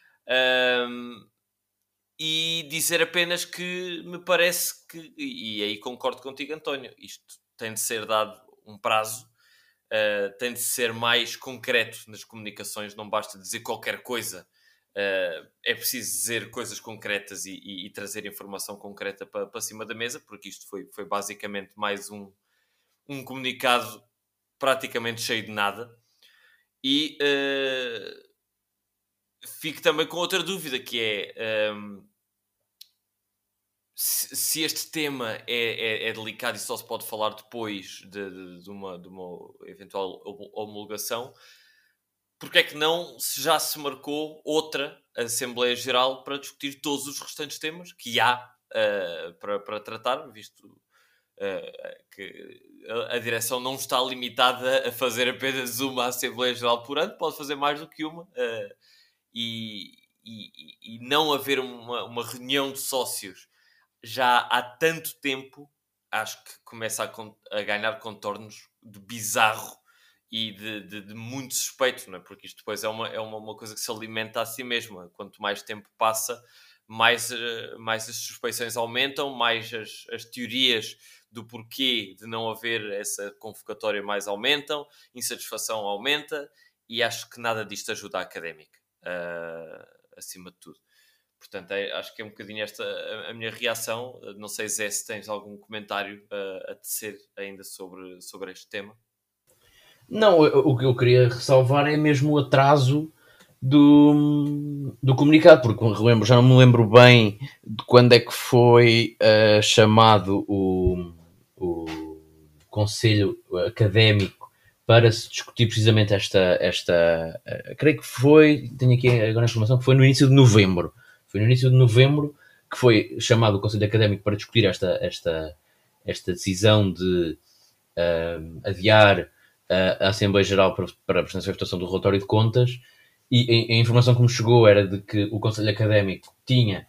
E dizer apenas que me parece que, e aí concordo contigo, António, isto tem de ser dado um prazo, tem de ser mais concreto nas comunicações, não basta dizer qualquer coisa, é preciso dizer coisas concretas e trazer informação concreta para cima da mesa, porque isto foi basicamente mais um comunicado praticamente cheio de nada. E fico também com outra dúvida, que é se este tema é delicado e só se pode falar depois de uma eventual homologação, porque é que não já se marcou outra Assembleia Geral para discutir todos os restantes temas que há para tratar, visto que a direção não está limitada a fazer apenas uma Assembleia Geral por ano, pode fazer mais do que uma, e não haver uma reunião de sócios já há tanto tempo, acho que começa a ganhar contornos de bizarro e de muito suspeito, não é? Porque isto depois é uma coisa que se alimenta a si mesma. Quanto mais tempo passa, mais as suspeições aumentam, mais as teorias do porquê de não haver essa convocatória mais aumentam, insatisfação aumenta, e acho que nada disto ajuda a Académica, acima de tudo. Portanto, acho que é um bocadinho esta a minha reação. Não sei, Zé, se tens algum comentário a tecer ainda sobre este tema. Não, o que eu queria ressalvar é mesmo o atraso do comunicado, porque já não me lembro bem de quando é que foi chamado o Conselho Académico para se discutir precisamente esta creio que foi, tenho aqui agora a informação, que foi no início de novembro. Foi no início de novembro que foi chamado o Conselho Académico para discutir esta decisão de adiar a Assembleia Geral para a presença e votação do relatório de contas, e a informação que me chegou era de que o Conselho Académico tinha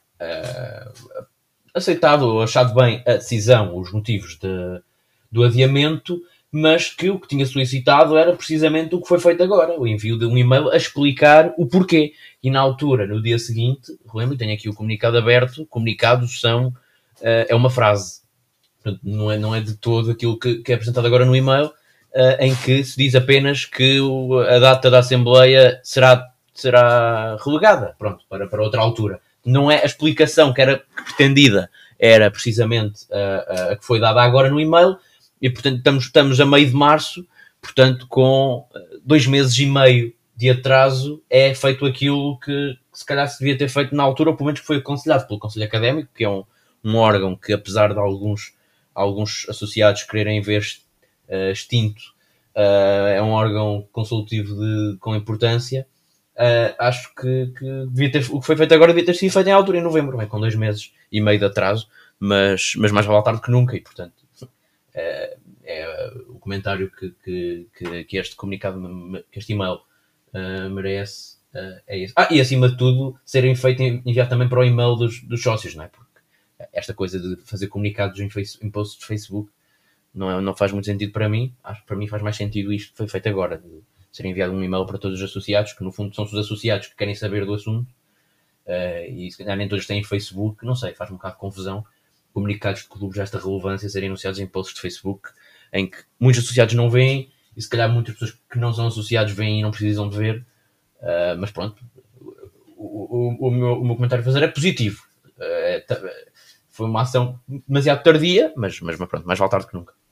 aceitado ou achado bem a decisão, os motivos do adiamento, mas que o que tinha solicitado era precisamente o que foi feito agora, o envio de um e-mail a explicar o porquê. E na altura, no dia seguinte, relembro, tenho aqui o comunicado aberto, comunicados são, é uma frase, não é de todo aquilo que é apresentado agora no e-mail, em que se diz apenas que a data da Assembleia será relegada, pronto, para outra altura. Não é a explicação que era pretendida, era precisamente a que foi dada agora no e-mail, e portanto estamos a meio de março, portanto com 2 meses e meio de atraso é feito aquilo que se calhar se devia ter feito na altura, ou pelo menos que foi aconselhado pelo Conselho Académico, que é um órgão que, apesar de alguns associados quererem ver extinto, é um órgão consultivo com importância. Acho que o que foi feito agora devia ter sido feito em altura, em novembro, bem, com 2 meses e meio de atraso, mas mais vale tarde que nunca, e portanto é o comentário que este comunicado, que este e-mail merece, é esse. E acima de tudo serem feitos enviar também para o e-mail dos sócios, não é? Porque esta coisa de fazer comunicados em posts de Facebook não faz muito sentido para mim. Acho que para mim faz mais sentido isto que foi feito agora, de ser enviado um e-mail para todos os associados, que no fundo são os associados que querem saber do assunto, e se calhar nem todos têm Facebook, não sei, faz um bocado de confusão comunicados de clubes desta relevância serem anunciados em posts de Facebook, em que muitos associados não veem, e se calhar muitas pessoas que não são associados veem e não precisam de ver, mas pronto, o meu comentário a fazer é positivo. Foi uma ação demasiado tardia, mas pronto, mais vale tarde que nunca.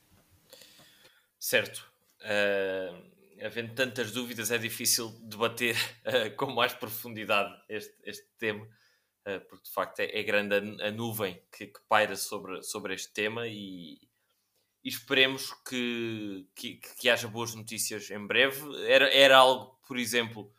Certo. Havendo tantas dúvidas, é difícil debater com mais profundidade este tema, porque de facto é grande a nuvem que paira sobre este tema, e esperemos que haja boas notícias em breve. Era algo, por exemplo,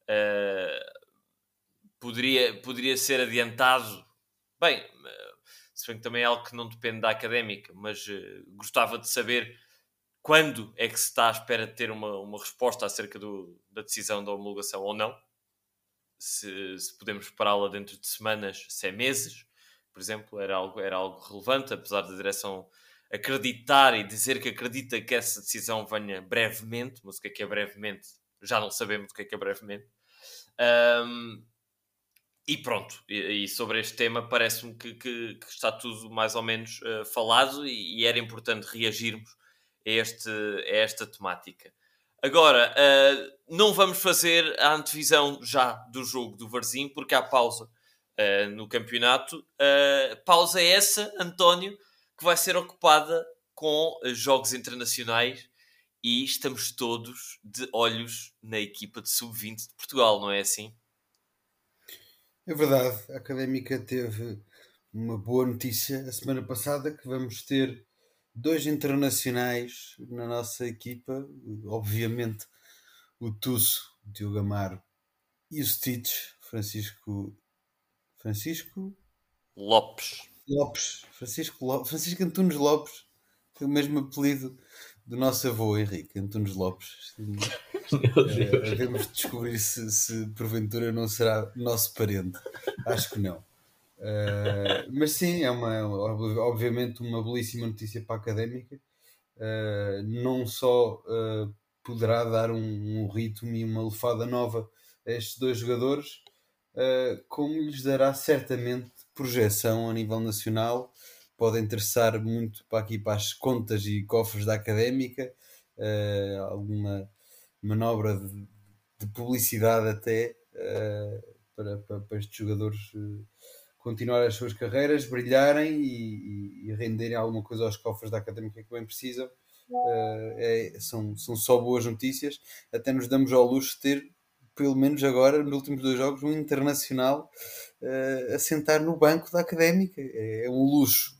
poderia ser adiantado. Bem, se bem que também é algo que não depende da Académica, mas gostava de saber quando é que se está à espera de ter uma resposta acerca da decisão da homologação ou não. Se podemos esperá-la dentro de semanas, se é meses, por exemplo, era algo relevante, apesar da direção acreditar e dizer que acredita que essa decisão venha brevemente, mas o que é brevemente? Já não sabemos o que é brevemente. E pronto, e sobre este tema parece-me que está tudo mais ou menos falado, e era importante reagirmos a esta temática. Agora, não vamos fazer a antevisão já do jogo do Varzim, porque há pausa no campeonato. Pausa essa, António, que vai ser ocupada com jogos internacionais, e estamos todos de olhos na equipa de sub-20 de Portugal, não é assim? É verdade, a Académica teve uma boa notícia a semana passada, que vamos ter 2 internacionais na nossa equipa, obviamente o Tusso, o Diogo Amaro, e o Stitch, Francisco Lopes. Francisco Antunes Lopes, que é o mesmo apelido do nosso avô Henrique Antunes Lopes. Devemos descobrir se porventura não será nosso parente. Acho que não. Mas sim, é obviamente uma belíssima notícia para a Académica. Não só poderá dar um ritmo e uma lefada nova a estes dois jogadores, como lhes dará certamente projeção a nível nacional. Pode interessar muito para aqui, para as contas e cofres da Académica, alguma manobra de publicidade até, para estes jogadores continuar as suas carreiras, brilharem e renderem alguma coisa aos cofres da Académica que bem precisam. São só boas notícias. Até nos damos ao luxo de ter, pelo menos agora, nos últimos 2 jogos, um internacional a sentar no banco da Académica. É um luxo.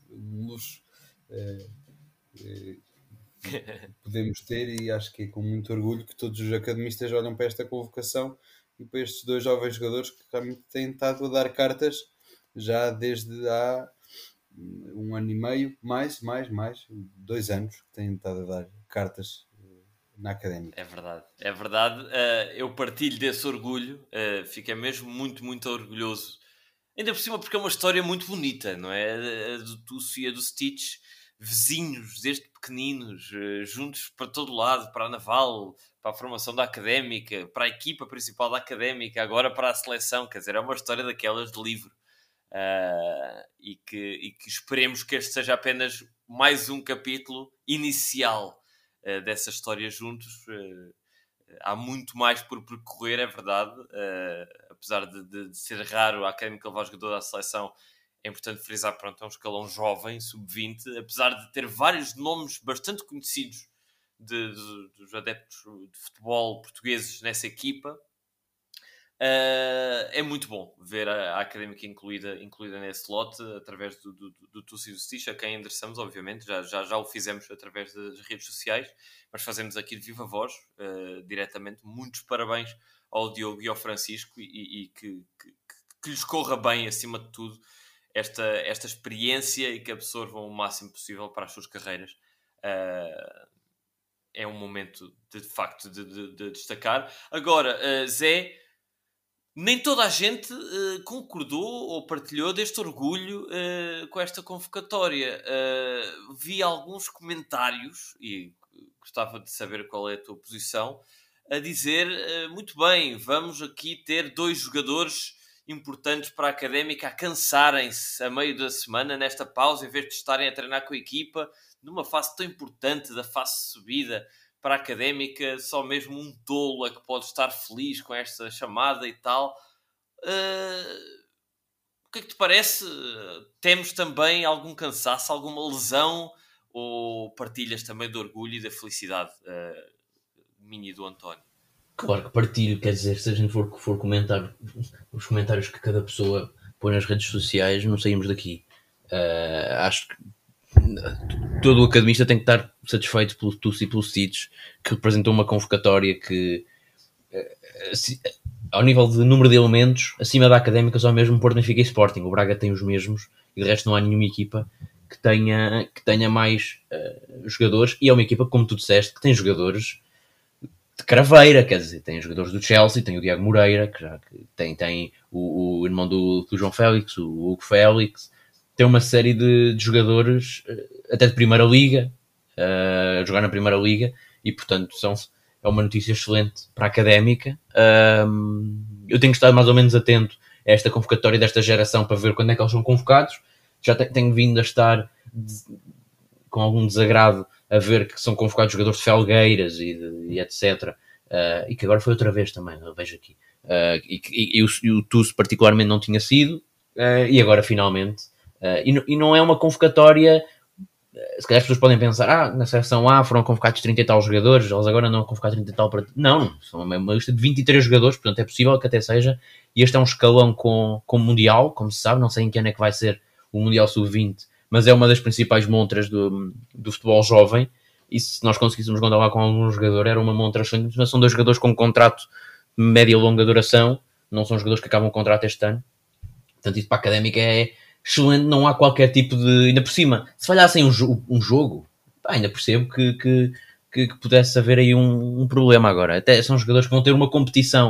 Podemos ter, e acho que é com muito orgulho que todos os academistas olham para esta convocação e para estes 2 jovens jogadores que realmente têm estado a dar cartas já desde há 1 ano e meio, mais 2 anos que têm estado a dar cartas na Académica. É verdade. Eu partilho desse orgulho, fiquei mesmo muito, muito orgulhoso. Ainda por cima porque é uma história muito bonita, não é? A do Tusso e a do Stitch, vizinhos desde pequeninos, juntos para todo lado, para a Naval, para a formação da Académica, para a equipa principal da Académica, agora para a seleção. Quer dizer, é uma história daquelas de livro. E que esperemos que este seja apenas mais um capítulo inicial dessa história juntos. Há muito mais por percorrer, é verdade. Apesar de ser raro a Académica levar jogador da seleção, é importante frisar, pronto, é um escalão jovem, sub-20, apesar de ter vários nomes bastante conhecidos dos adeptos de futebol portugueses nessa equipa. É muito bom ver a Académica incluída nesse lote, através do Tusso e do Stitch, a quem endereçamos, obviamente, já o fizemos através das redes sociais, mas fazemos aqui de viva voz, diretamente. Muitos parabéns ao Diogo e ao Francisco, e que lhes corra bem, acima de tudo, esta experiência, e que absorvam o máximo possível para as suas carreiras. É um momento de facto de destacar. Agora, Zé, nem toda a gente concordou ou partilhou deste orgulho com esta convocatória. Vi alguns comentários, e gostava de saber qual é a tua posição, a dizer, muito bem, vamos aqui ter 2 jogadores importantes para a Académica a cansarem-se a meio da semana, nesta pausa, em vez de estarem a treinar com a equipa, numa fase tão importante da fase de subida para a Académica. Só mesmo um tolo é que pode estar feliz com esta chamada e tal. O que é que te parece? Temos também algum cansaço, alguma lesão? Ou partilhas também do orgulho e da felicidade minha e do António? Claro que partilho, quer dizer, se a gente for comentar os comentários que cada pessoa põe nas redes sociais, não saímos daqui. Acho que todo o academista tem que estar satisfeito pelo Tusso e pelo Stitch, que representou uma convocatória que, ao nível de número de elementos, acima da Académica, só mesmo Porto, Benfica e Sporting. O Braga tem os mesmos, e de resto não há nenhuma equipa que tenha mais jogadores, e é uma equipa, como tu disseste, que tem jogadores de craveira, quer dizer, tem jogadores do Chelsea, tem o Diego Moreira, que tem o irmão do João Félix, o Hugo Félix, tem uma série de jogadores até de Primeira Liga, a jogar na Primeira Liga, e portanto é uma notícia excelente para a Académica. Eu tenho estado mais ou menos atento a esta convocatória desta geração para ver quando é que eles são convocados. Já tenho vindo a estar com algum desagrado a ver que são convocados jogadores de Felgueiras e etc. E que agora foi outra vez também, eu vejo aqui. E o Tusso particularmente não tinha sido, e agora finalmente. E não é uma convocatória. Se calhar as pessoas podem pensar, na seleção A foram convocados 30 e tal jogadores, eles agora não vão convocar 30 e tal para... Não, são uma lista de 23 jogadores, portanto é possível que até seja. E este é um escalão com o Mundial, como se sabe, não sei em que ano é que vai ser o Mundial Sub-20, mas é uma das principais montras do futebol jovem, e se nós conseguíssemos contar lá com algum jogador, era uma montra excelente. Mas são 2 jogadores com contrato de média e longa duração, não são jogadores que acabam o contrato este ano, portanto isso para a Académica é excelente. Não há qualquer tipo de... Ainda por cima, se falhassem um jogo, ainda percebo que pudesse haver aí um problema agora. Até são jogadores que vão ter uma competição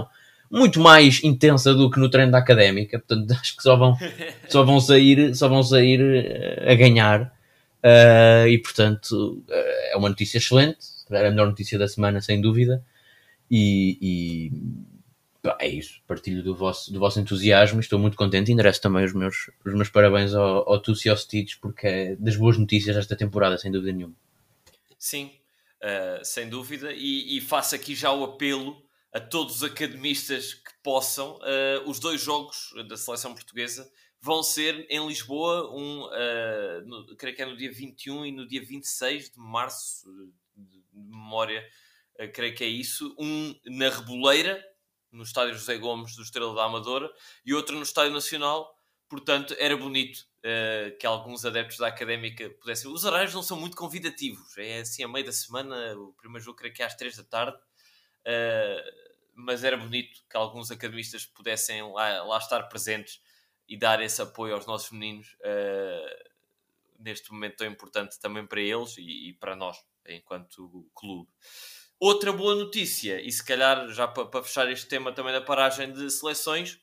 muito mais intensa do que no treino da Académica, portanto acho que só vão sair a ganhar, e portanto é uma notícia excelente, é a melhor notícia da semana sem dúvida, e é isso, partilho do vosso entusiasmo, estou muito contente e endereço também os meus parabéns ao Tusso e ao Stitch, porque é das boas notícias desta temporada, sem dúvida nenhuma. Sim, sem dúvida, e faço aqui já o apelo a todos os academistas que possam. Os 2 jogos da seleção portuguesa vão ser em Lisboa, creio que é no dia 21 e no dia 26 de março, de memória, creio que é isso, um na Reboleira, no estádio José Gomes do Estrela da Amadora, e outro no Estádio Nacional. Portanto, era bonito que alguns adeptos da Académica pudessem... Os horários não são muito convidativos. É assim, a meio da semana, o primeiro jogo creio que é às 3 da tarde. Mas era bonito que alguns academistas pudessem lá estar presentes e dar esse apoio aos nossos meninos neste momento tão importante também para eles e para nós, enquanto clube. Outra boa notícia, e se calhar já para fechar este tema também da paragem de seleções,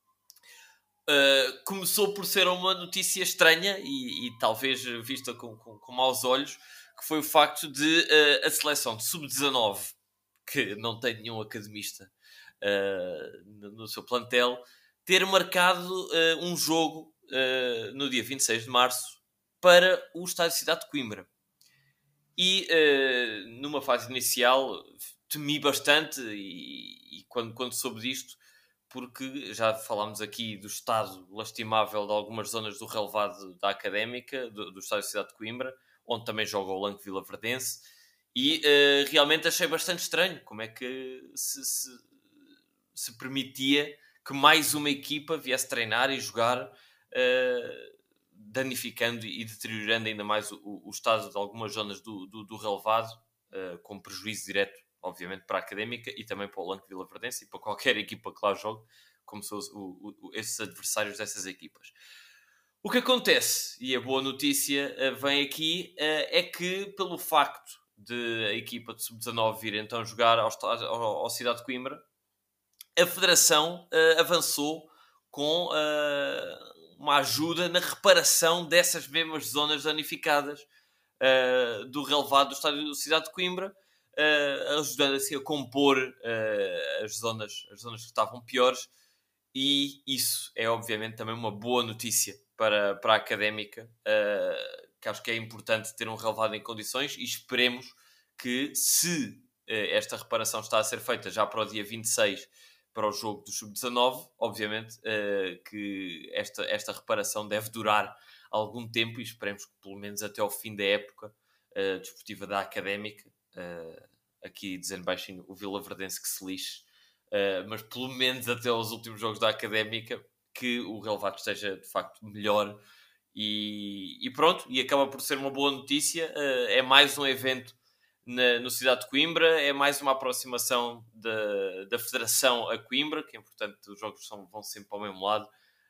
começou por ser uma notícia estranha e talvez vista com maus olhos, que foi o facto de a seleção de sub-19, que não tem nenhum academista no seu plantel, ter marcado um jogo no dia 26 de março para o Estádio Cidade de Coimbra. E numa fase inicial temi bastante e quando soube disto, porque já falámos aqui do estado lastimável de algumas zonas do relevado da Académica, do Estádio Cidade de Coimbra, onde também joga o Lanque Vilaverdense, e realmente achei bastante estranho como é que se permitia que mais uma equipa viesse treinar e jogar, danificando e deteriorando ainda mais o estado de algumas zonas do relevado, com prejuízo direto, obviamente, para a Académica e também para o Lanque Vilaverdense e para qualquer equipa que lá jogue, como são esses adversários dessas equipas. O que acontece, e a boa notícia vem aqui, é que pelo facto de a equipa de sub-19 vir então jogar ao Cidade de Coimbra, a Federação avançou com uma ajuda na reparação dessas mesmas zonas danificadas do relevado do estádio da Cidade de Coimbra, ajudando assim a compor as zonas que estavam piores, e isso é obviamente também uma boa notícia para a Académica, que acho que é importante ter um relevado em condições, e esperemos que, se esta reparação está a ser feita já para o dia 26, para o jogo do Sub-19, obviamente que esta reparação deve durar algum tempo, e esperemos que pelo menos até ao fim da época desportiva da Académica, aqui dizendo baixinho o Vilaverdense que se lixe, mas pelo menos até aos últimos jogos da Académica, que o relevado esteja de facto melhor, e pronto, e acaba por ser uma boa notícia. É mais um evento no Cidade de Coimbra, é mais uma aproximação da Federação a Coimbra, que é importante, os jogos vão sempre para o mesmo lado.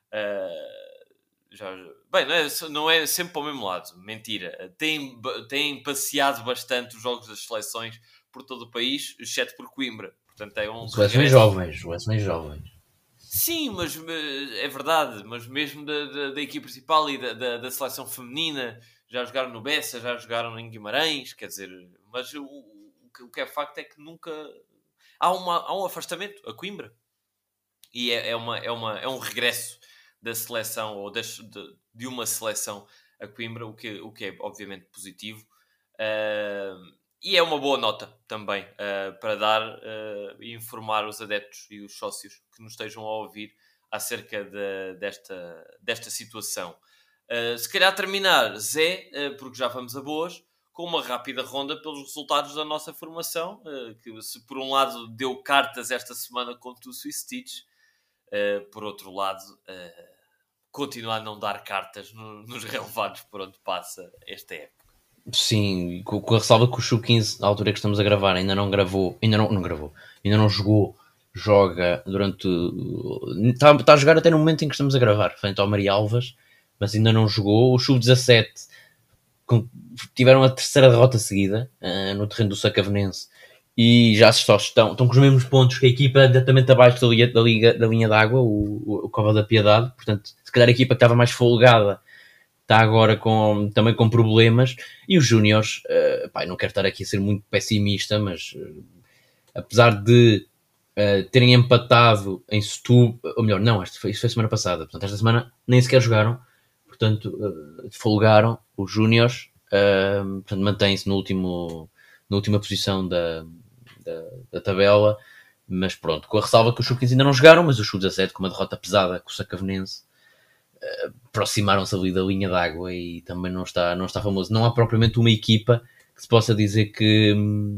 Bem, não é sempre para o mesmo lado, mentira. Têm passeado bastante os jogos das seleções por todo o país, exceto por Coimbra. Portanto, é um seleções jovens. Sim, mas é verdade, mas mesmo da equipe principal e da seleção feminina, já jogaram no Bessa, já jogaram em Guimarães, quer dizer, mas o que é facto é que nunca há um afastamento a Coimbra, e é um regresso da seleção, ou de uma seleção a Coimbra, o que é obviamente positivo, e é uma boa nota também para dar e informar os adeptos e os sócios que nos estejam a ouvir acerca desta situação. Se calhar terminar, Zé, porque já vamos a boas, com uma rápida ronda pelos resultados da nossa formação, que se por um lado deu cartas esta semana com o Tusso e Stitch, por outro lado continua a não dar cartas nos relevados por onde passa esta época. Sim, com a ressalva que o Sub-15, na altura que estamos a gravar, ainda não jogou, joga durante... Está a jogar até no momento em que estamos a gravar, frente ao Marialvas, mas ainda não jogou. O Sub-17 tiveram a terceira derrota seguida no terreno do Sacavenense, e já só estão com os mesmos pontos que a equipa diretamente abaixo da linha d'água, o Cova da Piedade. Portanto, se calhar a equipa que estava mais folgada está agora também com problemas. E os Júniores, não quero estar aqui a ser muito pessimista, mas apesar de terem empatado em Setúbal, ou melhor, não, isso foi semana passada, portanto esta semana nem sequer jogaram, portanto folgaram os Júniores, portanto mantém-se na última posição da tabela, mas pronto, com a ressalva que os Sub-15 ainda não jogaram, mas os Sub-17 com uma derrota pesada com o Sacavenense aproximaram-se ali da linha d'água e também não está famoso. Não há propriamente uma equipa que se possa dizer que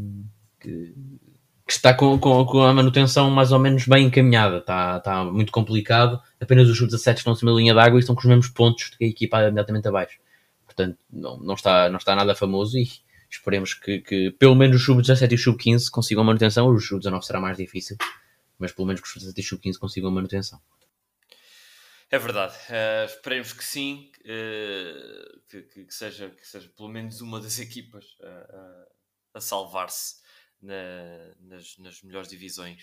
está com a manutenção mais ou menos bem encaminhada. Está muito complicado. Apenas os Sub-17 estão acima da linha d'água e estão com os mesmos pontos que a equipa imediatamente abaixo. Portanto, não está nada famoso e esperemos que pelo menos os Sub-17 e os Sub-15 consigam a manutenção. Os Sub-19 será mais difícil, mas pelo menos os Sub-17 e os Sub-15 consigam a manutenção. É verdade, esperemos que sim, que seja pelo menos uma das equipas a salvar-se nas melhores divisões.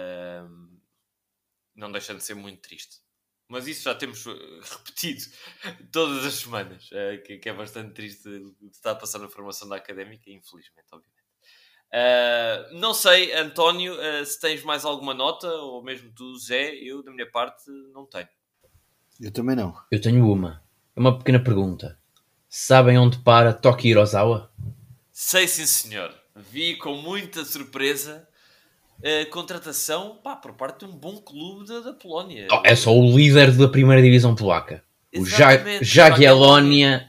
Não deixa de ser muito triste. Mas isso já temos repetido todas as semanas, que é bastante triste o que está a passar na formação da Académica, infelizmente, obviamente. Não sei, António, se tens mais alguma nota, ou mesmo tu, Zé, eu da minha parte não tenho. Eu também não. Eu tenho uma pequena pergunta. Sabem onde para Toki Hirozawa? Sei, sim, senhor. Vi com muita surpresa a contratação por parte de um bom clube da Polónia. É só o líder da primeira divisão polaca. Exatamente, O Jagiellonia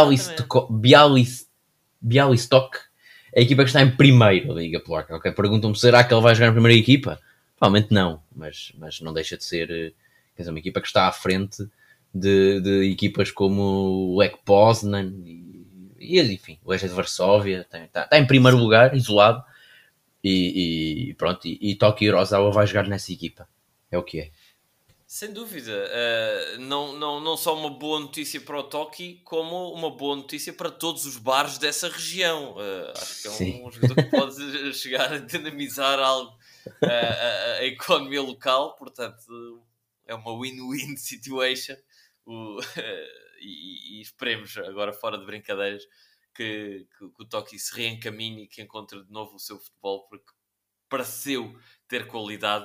Białystok, a equipa que está em primeiro da Liga Polaca. Okay? Perguntam-me, será que ele vai jogar na primeira equipa? Provavelmente não, mas não deixa de ser uma equipa que está à frente de equipas como o Lech Poznan e enfim, o Legia de Varsóvia. Está em primeiro lugar, isolado. E pronto, e Toki Hirozawa vai jogar nessa equipa. É o que é. Sem dúvida. Não só uma boa notícia para o Toki, como uma boa notícia para todos os bares dessa região. Acho que é um jogador que pode chegar a dinamizar algo a economia local. Portanto, é uma win-win situation. E esperemos, agora fora de brincadeiras, que o Toki se reencaminhe e que encontre de novo o seu futebol, porque pareceu ter qualidade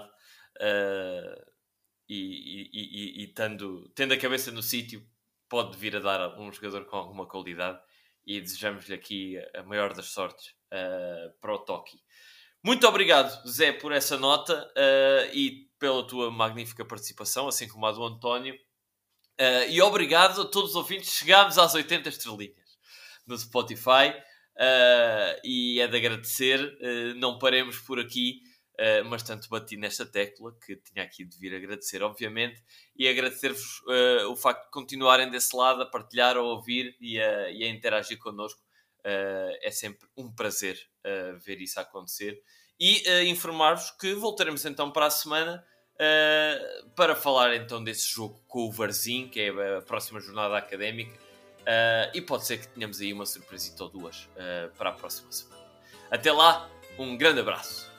e tendo a cabeça no sítio, pode vir a dar um jogador com alguma qualidade, e desejamos-lhe aqui a maior das sortes para o Toki. Muito obrigado, Zé, por essa nota e pela tua magnífica participação, assim como a do António. E obrigado a todos os ouvintes. Chegámos às 80 estrelinhas no Spotify e é de agradecer. Não paremos por aqui, mas tanto bati nesta tecla que tinha aqui de vir agradecer, obviamente, e agradecer-vos o facto de continuarem desse lado a partilhar, a ouvir e a interagir connosco. É sempre um prazer ver isso acontecer e informar-vos que voltaremos então para a semana para falar então desse jogo com o Varzim, que é a próxima jornada académica, e pode ser que tenhamos aí uma surpresita ou duas para a próxima semana. Até lá, um grande abraço.